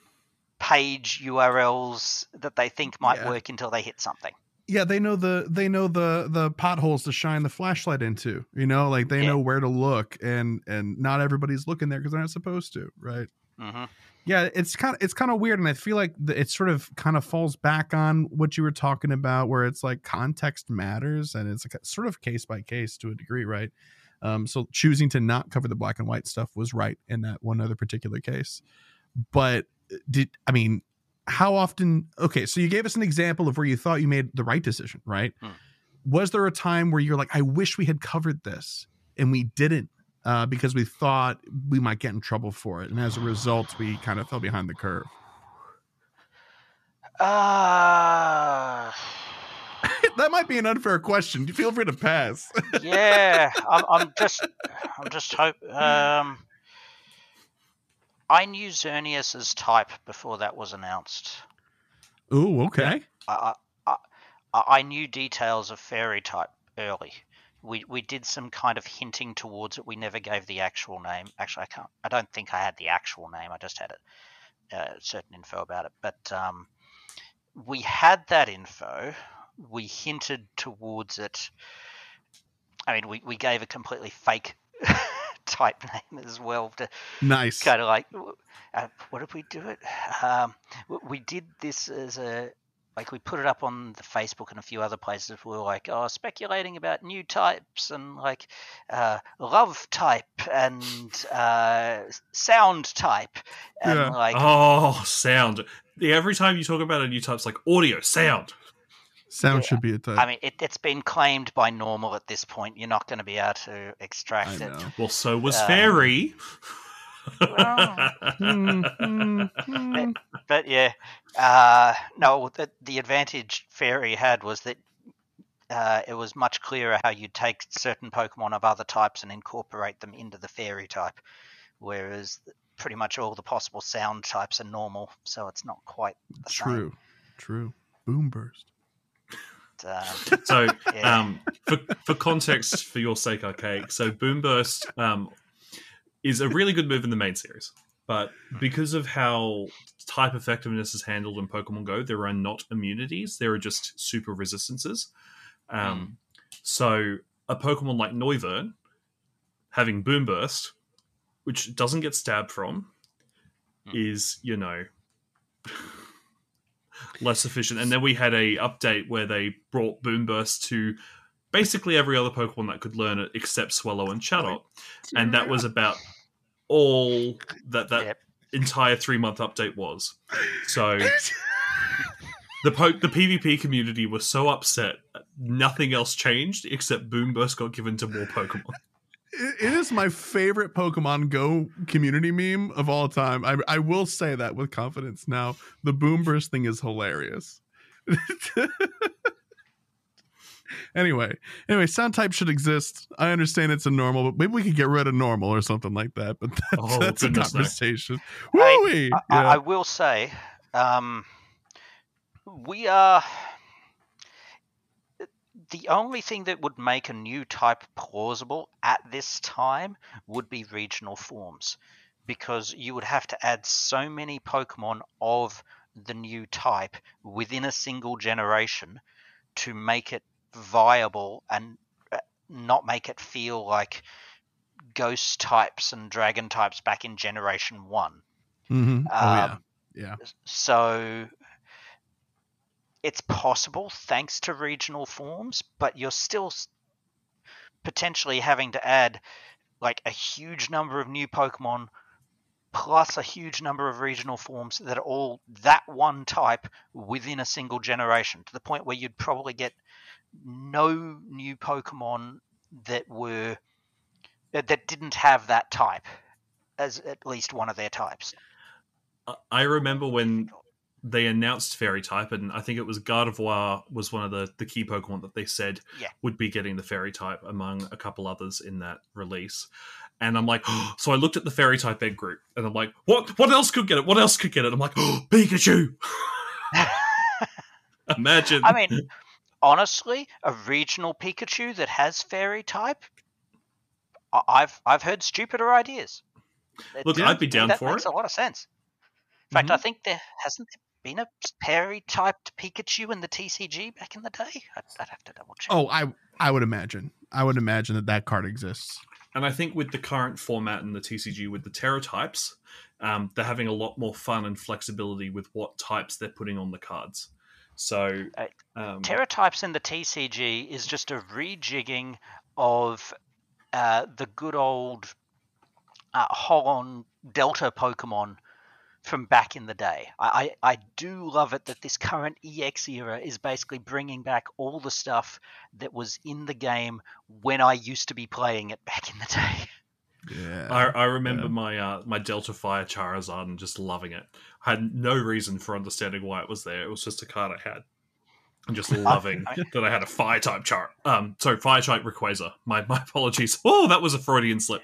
page U R Ls that they think might yeah. work until they hit something. Yeah, they know the they know the the potholes to shine the flashlight into. You know, like they yeah. know where to look, and and not everybody's looking there because they're not supposed to, right? Mm-hmm. Yeah, it's kind of it's kind of weird, and I feel like it sort of kind of falls back on what you were talking about, where it's like context matters, and it's like sort of case by case to a degree, right? Um, so choosing to not cover the black and white stuff was right in that one other particular case. But did I mean, how often? Okay, so you gave us an example of where you thought you made the right decision, right? Hmm. Was there a time where you're like, I wish we had covered this, and we didn't? Uh, because we thought we might get in trouble for it. And as a result, we kind of fell behind the curve. Uh, that might be an unfair question. Feel free to pass. yeah, I'm, I'm just, I'm just hope. Um, I knew Xerneas's type before that was announced. Ooh, okay. I, I, I, I knew details of Fairy type early. We we did some kind of hinting towards it. We never gave the actual name. Actually, I can't. I don't think I had the actual name. I just had it, uh, certain info about it. But um, we had that info. We hinted towards it. I mean, we, we gave a completely fake type name as well. To nice. Kind of like, uh, what did we do it? Um, we did this as a. Like, we put it up on the Facebook and a few other places. We were like, oh, speculating about new types and, like, uh, love type and uh, sound type. And, yeah. like, oh, sound. Yeah, every time you talk about a new type, it's like audio, sound. Sound yeah. should be a type. I mean, it, it's been claimed by Normal at this point. You're not going to be able to extract I it. know. Well, so was um, Fairy. Well, mm, mm, mm. But, but yeah, uh, no. The, the advantage Fairy had was that uh, it was much clearer how you take certain Pokemon of other types and incorporate them into the Fairy type, whereas pretty much all the possible sound types are Normal, so it's not quite the true. same. True. Boomburst. Uh, so, yeah. um, for for context, for your sake, Archaic, so Boomburst um. is a really good move in the main series. But because of how type effectiveness is handled in Pokemon Go, there are not immunities. There are just super resistances. Um, mm. So a Pokemon like Noivern, having Boomburst, which doesn't get stabbed from, mm. is, you know, less efficient. And then we had a update where they brought Boomburst to basically every other Pokemon that could learn it except Swallow and Chatot. And that was about all that that yep. entire three-month update was. So the po- the PvP community was so upset, nothing else changed except Boomburst got given to more Pokemon. It is my favorite Pokemon Go community meme of all time. I, I will say that with confidence now. The Boomburst thing is hilarious. Anyway, anyway, sound type should exist. I understand it's a normal, but maybe we could get rid of normal or something like that. But that's, oh, that's a conversation. I, I, yeah. I will say, um, we are the only thing that would make a new type plausible at this time would be regional forms, because you would have to add so many Pokemon of the new type within a single generation to make it viable and not make it feel like ghost types and dragon types back in generation one. Mm-hmm. Oh, Um, yeah. Yeah. So it's possible thanks to regional forms, but you're still s- potentially having to add like a huge number of new Pokemon plus a huge number of regional forms that are all that one type within a single generation, to the point where you'd probably get no new Pokemon that were that that didn't have that type as at least one of their types. I- I remember when they announced Fairy type, and I think it was Gardevoir was one of the, the key Pokemon that they said Yeah. would be getting the Fairy type among a couple others in that release. And I'm like, so I looked at the Fairy type egg group, and I'm like, what what else could get it? What else could get it? I'm like, oh, Pikachu! Imagine. I mean, honestly, a regional Pikachu that has Fairy type, I- I've I've heard stupider ideas. It- Look, Yeah, I'd be down that for makes it. a lot of sense. In fact, I Mhm. think there hasn't there been a Fairy typed Pikachu in the T C G back in the day. I'd, I'd have to double check. Oh, I I would imagine. I would imagine that that card exists. And I think with the current format in the T C G with the Terra types, um, they're having a lot more fun and flexibility with what types they're putting on the cards. So, Uh, um, Terra types in the T C G is just a rejigging of uh, the good old uh, Holon Delta Pokemon from back in the day. I, I, I do love it that this current E X era is basically bringing back all the stuff that was in the game when I used to be playing it back in the day. Yeah. I, I remember yeah. my uh, my Delta Fire Charizard and just loving it. I had no reason for understanding why it was there. It was just a card I had. And just loving I- that I had a Fire type Char. Um, sorry, Fire type Rayquaza. My my apologies. Oh, that was a Freudian slip.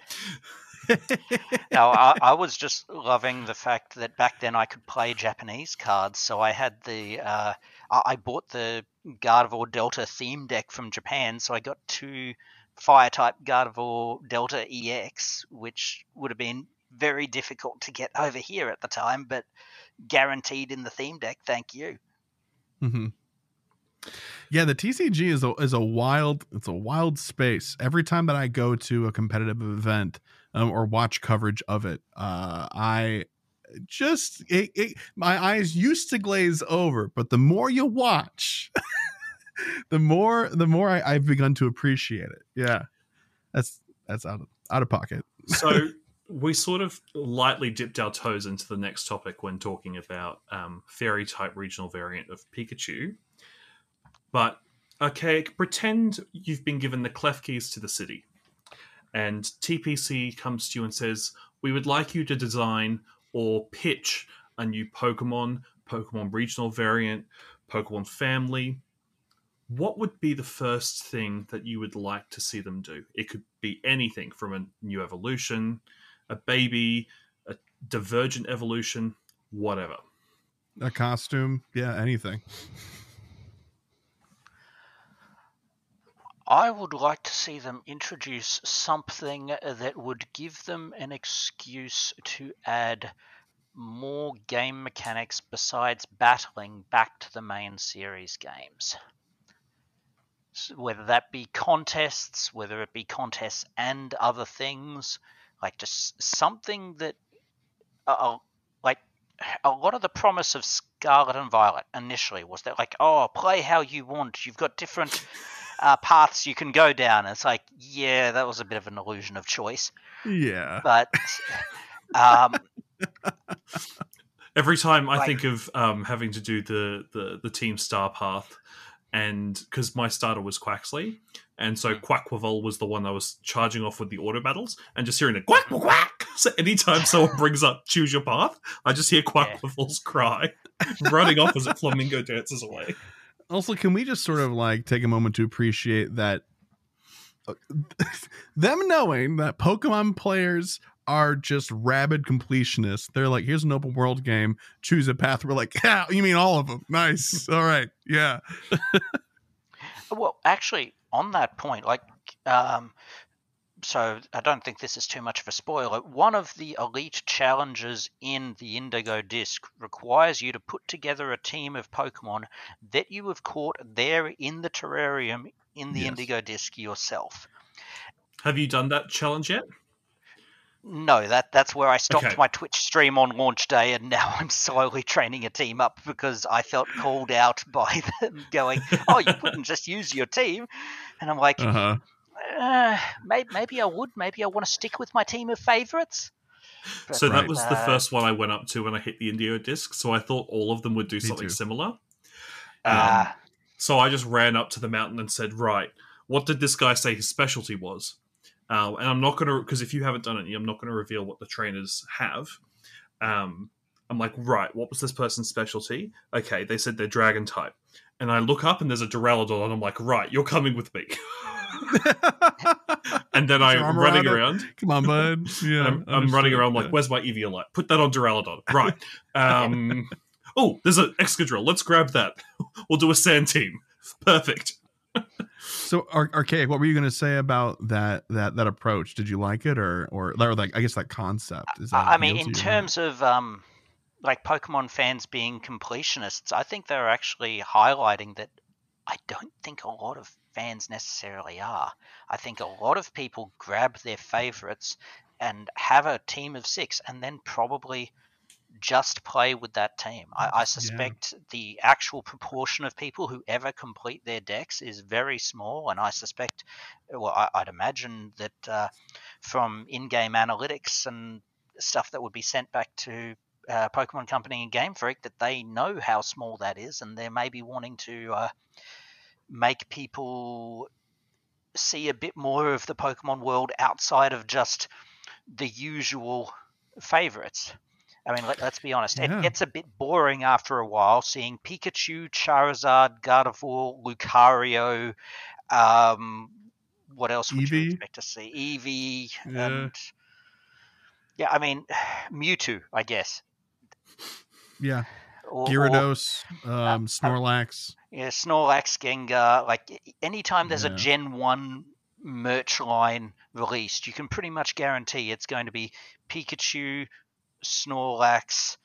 No, I, I was just loving the fact that back then I could play Japanese cards. So I had the uh, I I bought the Gardevoir Delta theme deck from Japan. So I got two Fire type Gardevoir Delta E X, which would have been very difficult to get over here at the time, but guaranteed in the theme deck. Thank you. Mm-hmm. Yeah, the T C G is a is a wild it's a wild space. Every time that I go to a competitive event um, or watch coverage of it, uh, I just it, it, my eyes used to glaze over, but the more you watch, the more the more I, I've begun to appreciate it. Yeah, that's that's out of out of pocket. So we sort of lightly dipped our toes into the next topic when talking about um, Fairy type regional variant of Pikachu. But okay, pretend you've been given the clef keys to the city, and T P C comes to you and says, "We would like you to design or pitch a new Pokemon, Pokemon regional variant, Pokemon family." What would be the first thing that you would like to see them do? It could be anything from a new evolution, a baby, a divergent evolution, whatever. A costume, yeah, anything. I would like to see them introduce something that would give them an excuse to add more game mechanics besides battling back to the main series games. So whether that be contests, whether it be contests and other things, like just something that, uh, like a lot of the promise of Scarlet and Violet initially was that like, oh, play how you want. You've got different uh, paths you can go down. And it's like, yeah, that was a bit of an illusion of choice. Yeah, But um, Every time I Like- think of um, having to do the, the, the Team Star path, and because my starter was Quaxley, and so Quackquavel was the one I was charging off with the auto battles, and just hearing the quack quack quack. So anytime someone brings up choose your path, I just hear Quackquavel's cry, running off as a flamingo dances away. also, can we just sort of like take a moment to appreciate that them knowing that Pokemon players are just rabid completionists. They're like, here's an open world game, choose a path. We're like, yeah, you mean all of them? Nice. All right. Yeah. Well, actually, on that point, like, um, so I don't think this is too much of a spoiler. One of the elite challenges in the Indigo Disc requires you to put together a team of Pokemon that you have caught there in the terrarium in the Yes. Indigo Disc yourself. Have you done that challenge yet? No, that that's where I stopped Okay. my Twitch stream on launch day, and now I'm slowly training a team up because I felt called out by them going, "Oh, you couldn't just use your team," and I'm like, Uh-huh. uh, maybe, maybe I would. Maybe I want to stick with my team of favorites. But, So that Right. was the uh, first one I went up to when I hit the Indigo Disc, so I thought all of them would do something too. similar. Um, uh, so I just ran up to the mountain and said, right, what did this guy say his specialty was? Uh, and I'm not going to, because if you haven't done it, I'm not going to reveal what the trainers have. Um, I'm like, right, what was this person's specialty? Okay, they said they're dragon type. And I look up and there's a Duraludon, and I'm like, right, you're coming with me. And then Put I'm your arm running around it. around. Come on, bud. Yeah, I'm, I'm running understood. around like, Yeah. where's my Eviolite? Put that on Duraludon. Right. Um, oh, there's an Excadrill. Let's grab that. We'll do a sand team. Perfect. So, Ar- Archaic, what were you going to say about that that that approach? Did you like it, or or, or like I guess that concept? Is that I I mean, appeal in to you? terms of um, like Pokemon fans being completionists, I think they're actually highlighting that. I don't think a lot of fans necessarily are. I think a lot of people grab their favorites and have a team of six, and then probably just play with that team. I, I suspect the actual proportion of people who ever complete their decks is very small, and I suspect, well, I, I'd imagine that uh, from in-game analytics and stuff that would be sent back to uh, Pokemon Company and Game Freak, that they know how small that is, and they're maybe wanting to uh, make people see a bit more of the Pokemon world outside of just the usual favorites. I mean, let, let's be honest. Yeah. It gets a bit boring after a while seeing Pikachu, Charizard, Gardevoir, Lucario. Um, what else would you Eevee? expect to see? Eevee. Yeah. And yeah, I mean, Mewtwo, I guess. Yeah. Or, or Gyarados, um, Snorlax. yeah, Snorlax, Gengar. Like anytime there's a Yeah. Gen one merch line released, you can pretty much guarantee it's going to be Pikachu, Snorlax,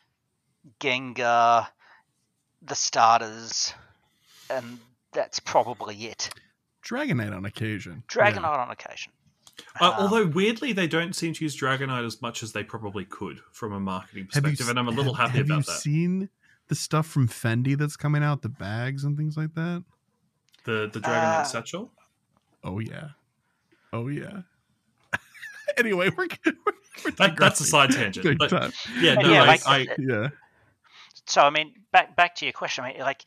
Gengar, the starters, and that's probably it. Dragonite on occasion. Dragonite Yeah. on occasion. Uh, Um, although weirdly, they don't seem to use Dragonite as much as they probably could from a marketing Have you, perspective, and I'm a little have, happy have about you that. seen the stuff from Fendi that's coming out, the bags and things like that? The the Dragonite Uh, satchel. Oh yeah, oh yeah. Anyway, we're, we're, we're That, that's a digressing side tangent. big But time. yeah, But no, yeah, I, like- I, Yeah, So I mean, back back to your question. I mean, like,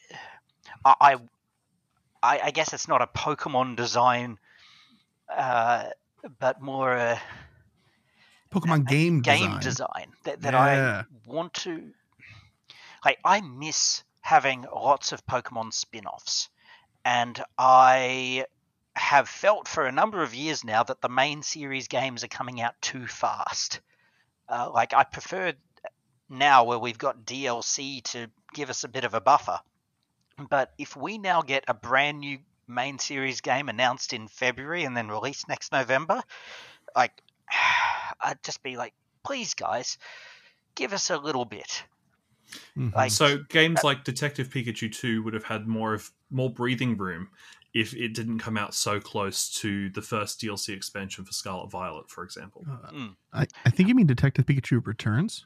I, I, I guess it's not a Pokemon design, uh, but more a Pokemon game game design. design, that, that Yeah. I want to. Like, I miss having lots of Pokemon spin-offs, and I have felt for a number of years now that the main series games are coming out too fast. Uh, like, I prefer now where we've got D L C to give us a bit of a buffer. But if we now get a brand new main series game announced in February and then released next November, like, I'd just be like, please, guys, give us a little bit. Mhm. Like, so games like Detective Pikachu two would have had more of more breathing room if it didn't come out so close to the first D L C expansion for Scarlet Violet, for example. Uh, mm. I, I think you mean Detective Pikachu Returns.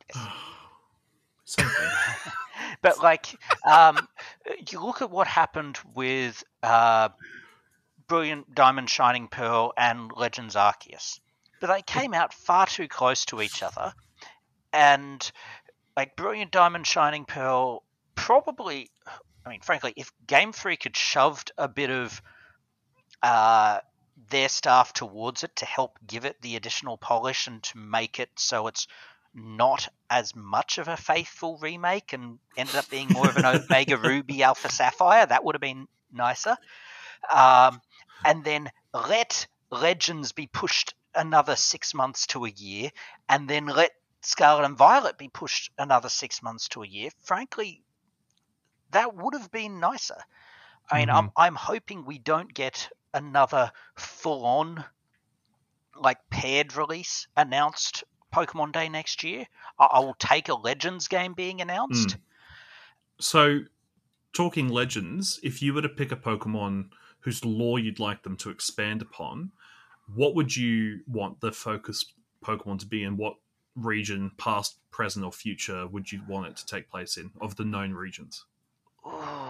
Same thing. But like, um, you look at what happened with uh, Brilliant Diamond, Shining Pearl, and Legends Arceus. But they came out far too close to each other, and like Brilliant Diamond, Shining Pearl, probably. I mean, frankly, if Game Freak had shoved a bit of uh, their staff towards it to help give it the additional polish and to make it so it's not as much of a faithful remake and ended up being more of an Omega Ruby Alpha Sapphire, that would have been nicer. Um, and then let Legends be pushed another six months to a year, and then let Scarlet and Violet be pushed another six months to a year. Frankly, that would have been nicer. I mean, Mhm. I'm I'm hoping we don't get another full-on, like, paired release announced Pokemon Day next year. I, I will take a Legends game being announced. Mm. So, talking Legends, if you were to pick a Pokemon whose lore you'd like them to expand upon, what would you want the focus Pokemon to be in? What region, past, present, or future, would you want it to take place in, of the known regions? Ooh.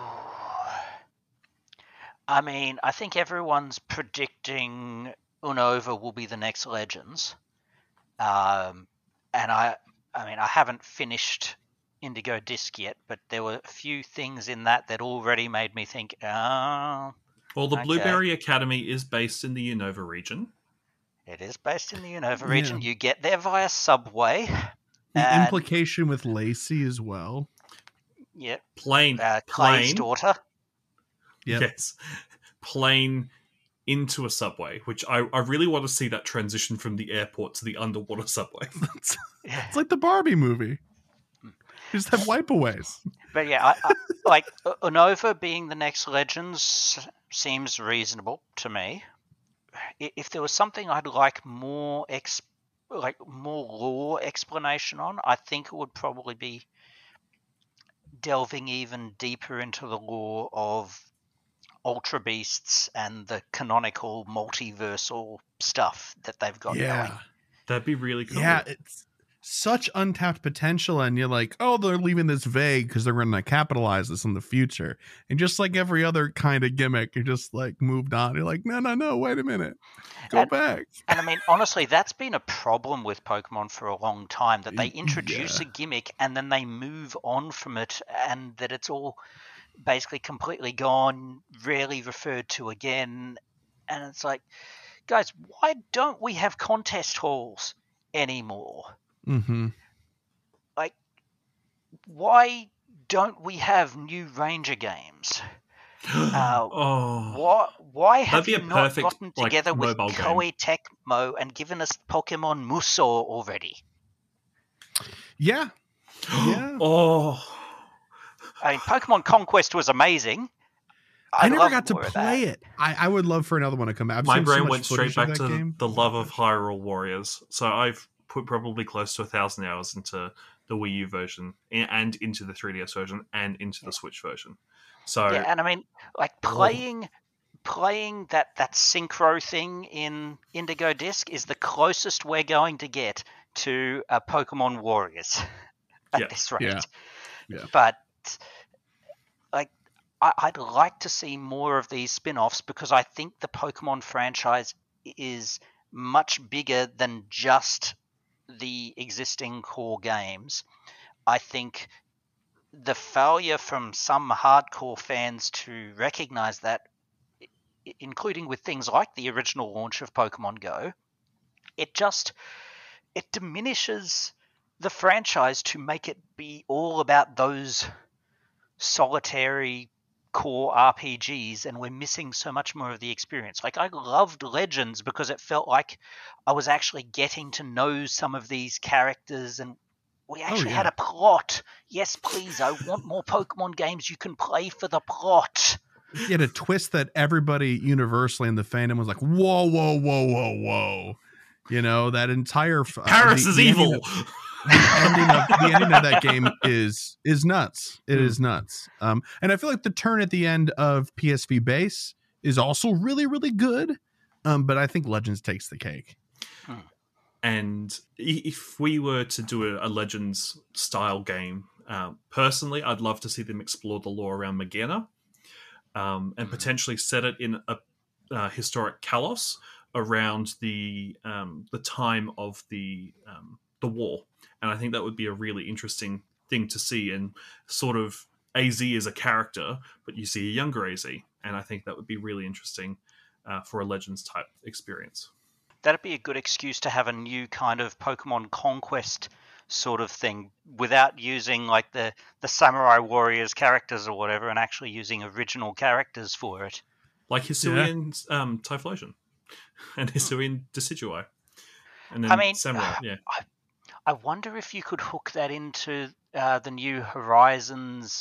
I mean, I think everyone's predicting Unova will be the next Legends. Um, and I, I mean, I haven't finished Indigo Disc yet, but there were a few things in that that already made me think, oh, Well, the okay. Blueberry Academy is based in the Unova region. It is based in the Unova Yeah. region. You get there via subway. The and, implication with Lacey as well. Yeah. Plane, Uh, Clay's plane, daughter. Yep. yes, plane into a subway, which I, I really want to see that transition from the airport to the underwater subway. It's, it's like the Barbie movie. You just have wipeaways. But yeah, I, I, like Unova being the next Legends seems reasonable to me. If there was something I'd like more ex, like more lore explanation on, I think it would probably be delving even deeper into the lore of Ultra Beasts and the canonical multiversal stuff that they've got Yeah. going. That'd be really cool. Yeah, it's such untapped potential, and you're like, oh, they're leaving this vague because they're going to capitalize this in the future. And just like every other kind of gimmick, you're just like moved on. You're like, no, no, no, wait a minute, go And- back. And I mean, honestly, that's been a problem with Pokemon for a long time, that they introduce Yeah. a gimmick and then they move on from it, and that it's all basically completely gone, rarely referred to again. And it's like, guys, why don't we have contest halls anymore? Mm-hmm. Like, why don't we have new Ranger games? Uh, oh, Why, why have be you a not perfect, gotten like, together with mobile game. Koei Tecmo and given us Pokemon Musou already? Yeah. Yeah. oh, I mean, Pokemon Conquest was amazing. I I'd never love got to more of play that. it. I, I would love for another one to come out. I've my seen so brain much went straight footage of back that to game. the love of Hyrule Warriors. So I've put probably close to a thousand hours into the Wii U version and into the three D S version and into the Switch version. So Yeah, and I mean, like playing playing that, that synchro thing in Indigo Disc is the closest we're going to get to a Pokemon Warriors at Yeah. this rate. Yeah. Yeah. But like, I, I'd like to see more of these spin-offs, because I think the Pokemon franchise is much bigger than just the existing core games. I think the failure from some hardcore fans to recognize that, i- including with things like the original launch of Pokemon Go, it just it diminishes the franchise to make it be all about those solitary core R P Gs, and we're missing so much more of the experience. Like, I loved Legends because it felt like I was actually getting to know some of these characters, and we actually yeah. had a plot. Yes, please, I want more Pokemon games you can play for the plot. You had a twist that everybody universally in the fandom was like, whoa, whoa, whoa, whoa, whoa. You know, that entire uh, Paris the- is the ending evil. of- the ending of the ending of that game is is nuts. It Mm. is nuts. Um, and I feel like the turn at the end of P S V base is also really, really good. Um, but I think Legends takes the cake. And i- if we were to do a, a Legends style game, uh, personally, I'd love to see them explore the lore around Magearna, um, and potentially set it in a uh, historic Kalos around the um, the time of the um, the war. And I think that would be a really interesting thing to see. And sort of A Z is a character, but you see a younger A Z, and I think that would be really interesting uh, for a Legends type experience. That'd be a good excuse to have a new kind of Pokemon Conquest sort of thing, without using like the, the Samurai Warriors characters or whatever, and actually using original characters for it. Like Hisuian um, Typhlosion and Hisuian Decidueye. And then I mean, Samurai, yeah. I wonder if you could hook that into uh, the new Horizons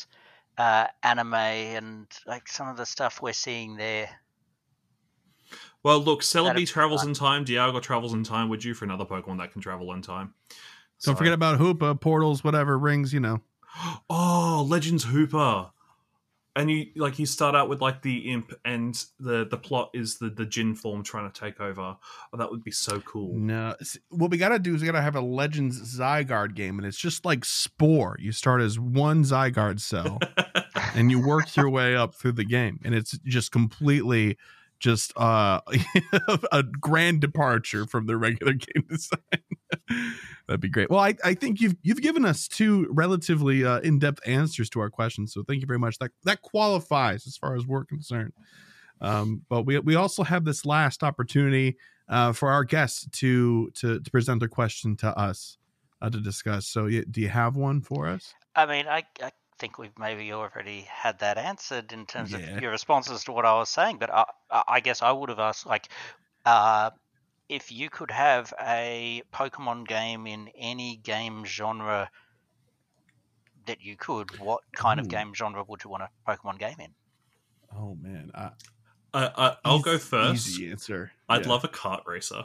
uh, anime and like some of the stuff we're seeing there. Well, look, Celebi That'd- travels in time, Dialga travels in time. We're due for another Pokemon that can travel in time. Don't So- forget about Hoopa, portals, whatever, rings, you know. Oh, Legends Hooper. And you like you start out with like the imp, and the the plot is the the Jin form trying to take over. Oh, that would be so cool. No, s- what we gotta do is we gotta have a Legends Zygarde game, and it's just like Spore. You start as one Zygarde cell, and you work your way up through the game, and it's just completely just uh, a grand departure from the regular game design. That'd be great. Well, I, I think you've you've given us two relatively uh, in-depth answers to our questions, so thank you very much. That that qualifies as far as we're concerned. Um, but we we also have this last opportunity uh, for our guests to to to present their question to us uh, to discuss. So, yeah, do you have one for us? I mean, I, I think we've maybe already had that answered in terms Yeah. of your responses to what I was saying, but I, I guess I would have asked, like, uh, if you could have a Pokemon game in any game genre that you could, what kind Ooh. of game genre would you want a Pokemon game in? Oh man, uh, Uh, uh, I'll easy- go first. Easy answer. I'd Yeah. love a kart racer.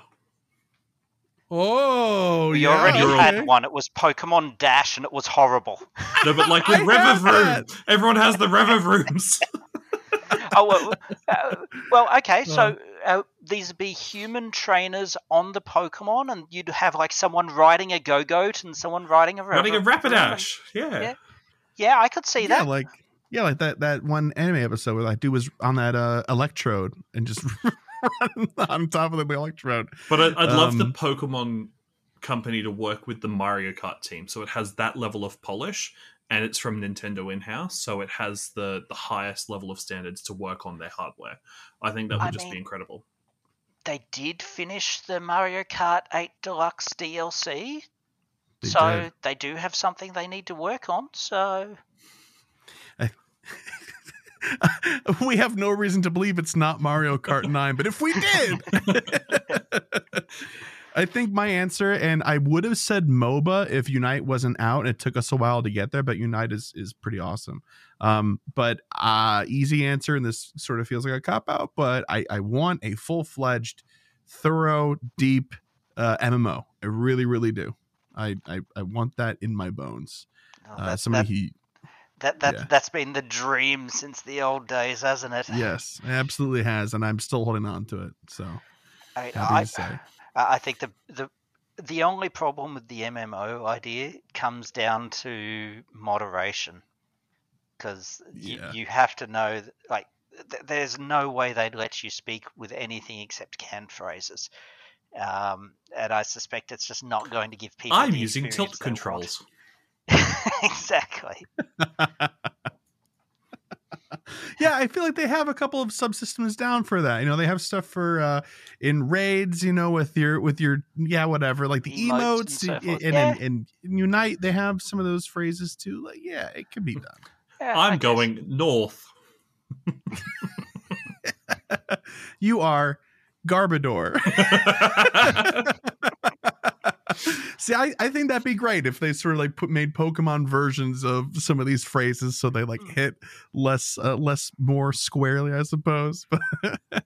Oh, We yeah, already okay. had one. It was Pokemon Dash, and it was horrible. No, but like with I have Revavroom, that. everyone has the Revavrooms. oh well, uh, well, okay. So uh, these would be human trainers on the Pokemon, and you'd have like someone riding a Go-Goat and someone riding a Running a Rev- Rapidash. Yeah. Yeah. Yeah, I could see Yeah, that. like yeah, like that that one anime episode where that dude was on that uh, electrode and just running on top of the electrode. But I'd, I'd love the Um, Pokemon company to work with the Mario Kart team, so it has that level of polish, and it's from Nintendo in-house, so it has the the highest level of standards to work on their hardware. I think that would I just be mean- incredible. They did finish the Mario Kart eight Deluxe D L C, They so did. they do have something they need to work on. So We have no reason to believe it's not Mario Kart nine, but if we did, I think my answer, and I would have said MOBA if Unite wasn't out, and it took us a while to get there, but Unite is, is pretty awesome. Um, but uh, easy answer, and this sort of feels like a cop-out, but I, I want a full-fledged, thorough, deep uh, M M O. I really, really do. I, I, I want that in my bones. oh, Uh, that, somebody that, he that, that, yeah. that's been the dream since the old days, hasn't it? Yes, it absolutely has, and I'm still holding on to it. So I, happy I, to say. I think the the the only problem with the M M O idea comes down to moderation, because Yeah. you, you have to know that, like th- there's no way they'd let you speak with anything except canned phrases, um, and I suspect it's just not going to give people. I'm the using tilt experience they want. controls. Exactly. Yeah, I feel like they have a couple of subsystems down for that. You know, they have stuff for uh in raids, you know, with your with your yeah, whatever, like the Emotes and emotes, so and, forth. and, Yeah. and, and in Unite they have some of those phrases too. Like, yeah, it can be done. Yeah, I I'm guess. going north. You are Garbodor. See, I, I think that'd be great if they sort of like put made Pokemon versions of some of these phrases so they like hit less uh, less more squarely, I suppose. But Yeah,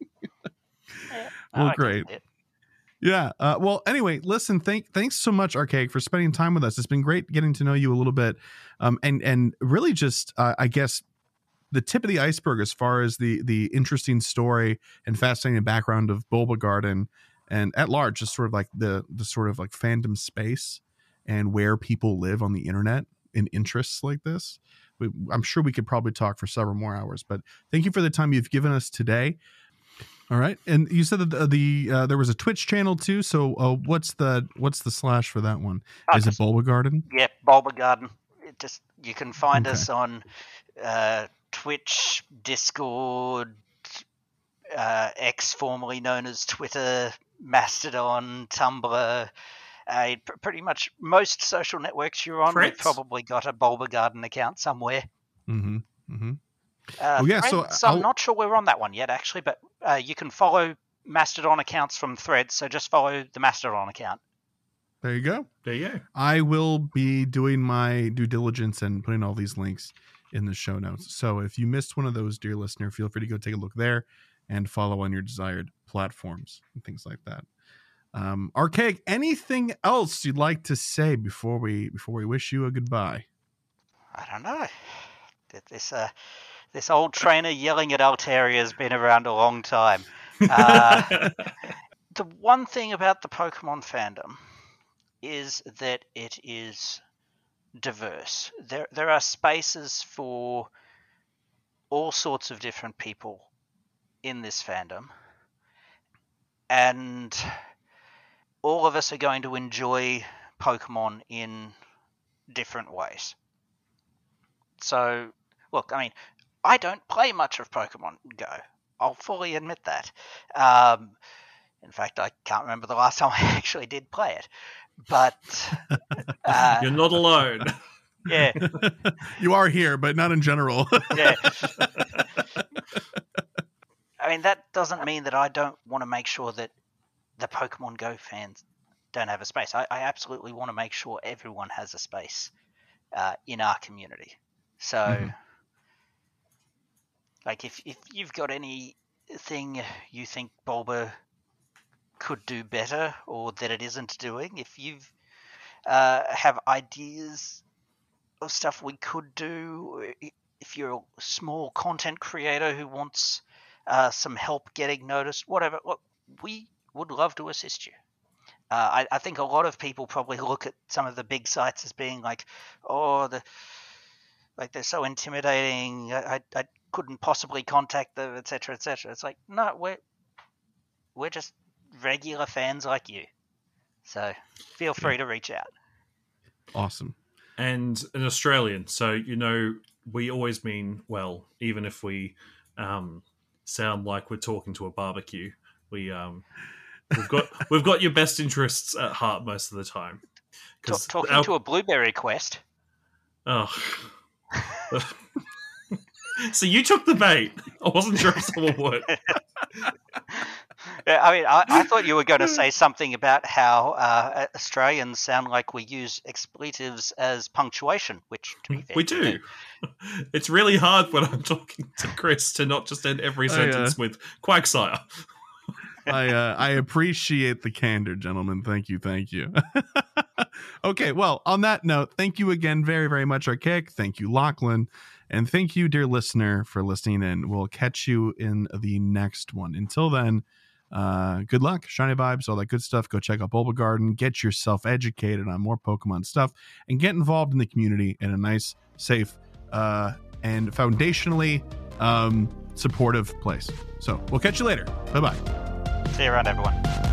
well, I get great. it. Yeah. Uh, well, anyway, listen, thank thanks so much, Archaic, for spending time with us. It's been great getting to know you a little bit, um, and and really just uh, I guess the tip of the iceberg as far as the the interesting story and fascinating background of Bulbagarden and, and at large, just sort of like the the sort of like fandom space and where people live on the internet in interests like this. We, I'm sure we could probably talk for several more hours, but thank you for the time you've given us today. All right, and you said that the, the uh, there was a Twitch channel too. So uh, what's the what's the slash for that one? Oh, Is it just- Bulbagarden? Yeah, Bulbagarden. It just you can find Okay. us on uh, Twitch, Discord, uh, X, formerly known as Twitter, Mastodon, Tumblr. Uh, pr- pretty much most social networks you're on, we've Threads? probably got a Bulbagarden account somewhere. Mm-hmm. Mm-hmm. Uh, Oh, yeah, so Threads, I'll- I'm not sure we're on that one yet, actually, but uh, you can follow Mastodon accounts from Threads, so just follow the Mastodon account. There you go. There you go. I will be doing my due diligence and putting all these links in the show notes. So if you missed one of those, dear listener, feel free to go take a look there and follow on your desired platforms and things like that. Um, Archaic, anything else you'd like to say before we before we wish you a goodbye? I don't know. This uh, this old trainer yelling at Altaria has been around a long time. Uh, the one thing about the Pokemon fandom is that it is diverse. There there are spaces for all sorts of different people in this fandom, and all of us are going to enjoy Pokemon in different ways. So, look, I mean, I don't play much of Pokemon Go. I'll fully admit that. Um, in fact, I can't remember the last time I actually did play it. But uh, you're not alone. Yeah, you are here, but not in general. Yeah. I mean, that doesn't mean that I don't want to make sure that the Pokemon Go fans don't have a space. I, I absolutely want to make sure everyone has a space uh, in our community. So, mm-hmm. like, if, if you've got anything you think Bulba could do better or that it isn't doing, if you uh, have ideas of stuff we could do, if you're a small content creator who wants uh, some help getting noticed, whatever, look, we would love to assist you. Uh, I, I think a lot of people probably look at some of the big sites as being like, oh, the like they're so intimidating. I, I, I couldn't possibly contact them, et cetera, et cetera. It's like, no, we're we're just regular fans like you. So feel free yeah. to reach out. Awesome. And an Australian, so you know we always mean well, even if we um, sound like we're talking to a barbecue. We um. We've got we've got your best interests at heart most of the time. Talk, talking our... to a blueberry quest. Oh, so you took the bait. I wasn't sure if someone would. Yeah, I mean, I, I thought you were going to say something about how uh, Australians sound like we use expletives as punctuation, which to be fair, we do. We do. It's really hard when I'm talking to Chris to not just end every sentence oh, yeah. with Quagsire. I uh, I appreciate the candor, gentlemen. Thank you, thank you. Okay, well, on that note, thank you again very, very much, Archaic. Thank you, Lachlan. And thank you, dear listener, for listening in. We'll catch you in the next one. Until then, uh, good luck, shiny vibes, all that good stuff. Go check out Bulba Garden, get yourself educated on more Pokemon stuff, and get involved in the community in a nice, safe, uh, and foundationally um, supportive place. So we'll catch you later. Bye-bye. See you around, everyone.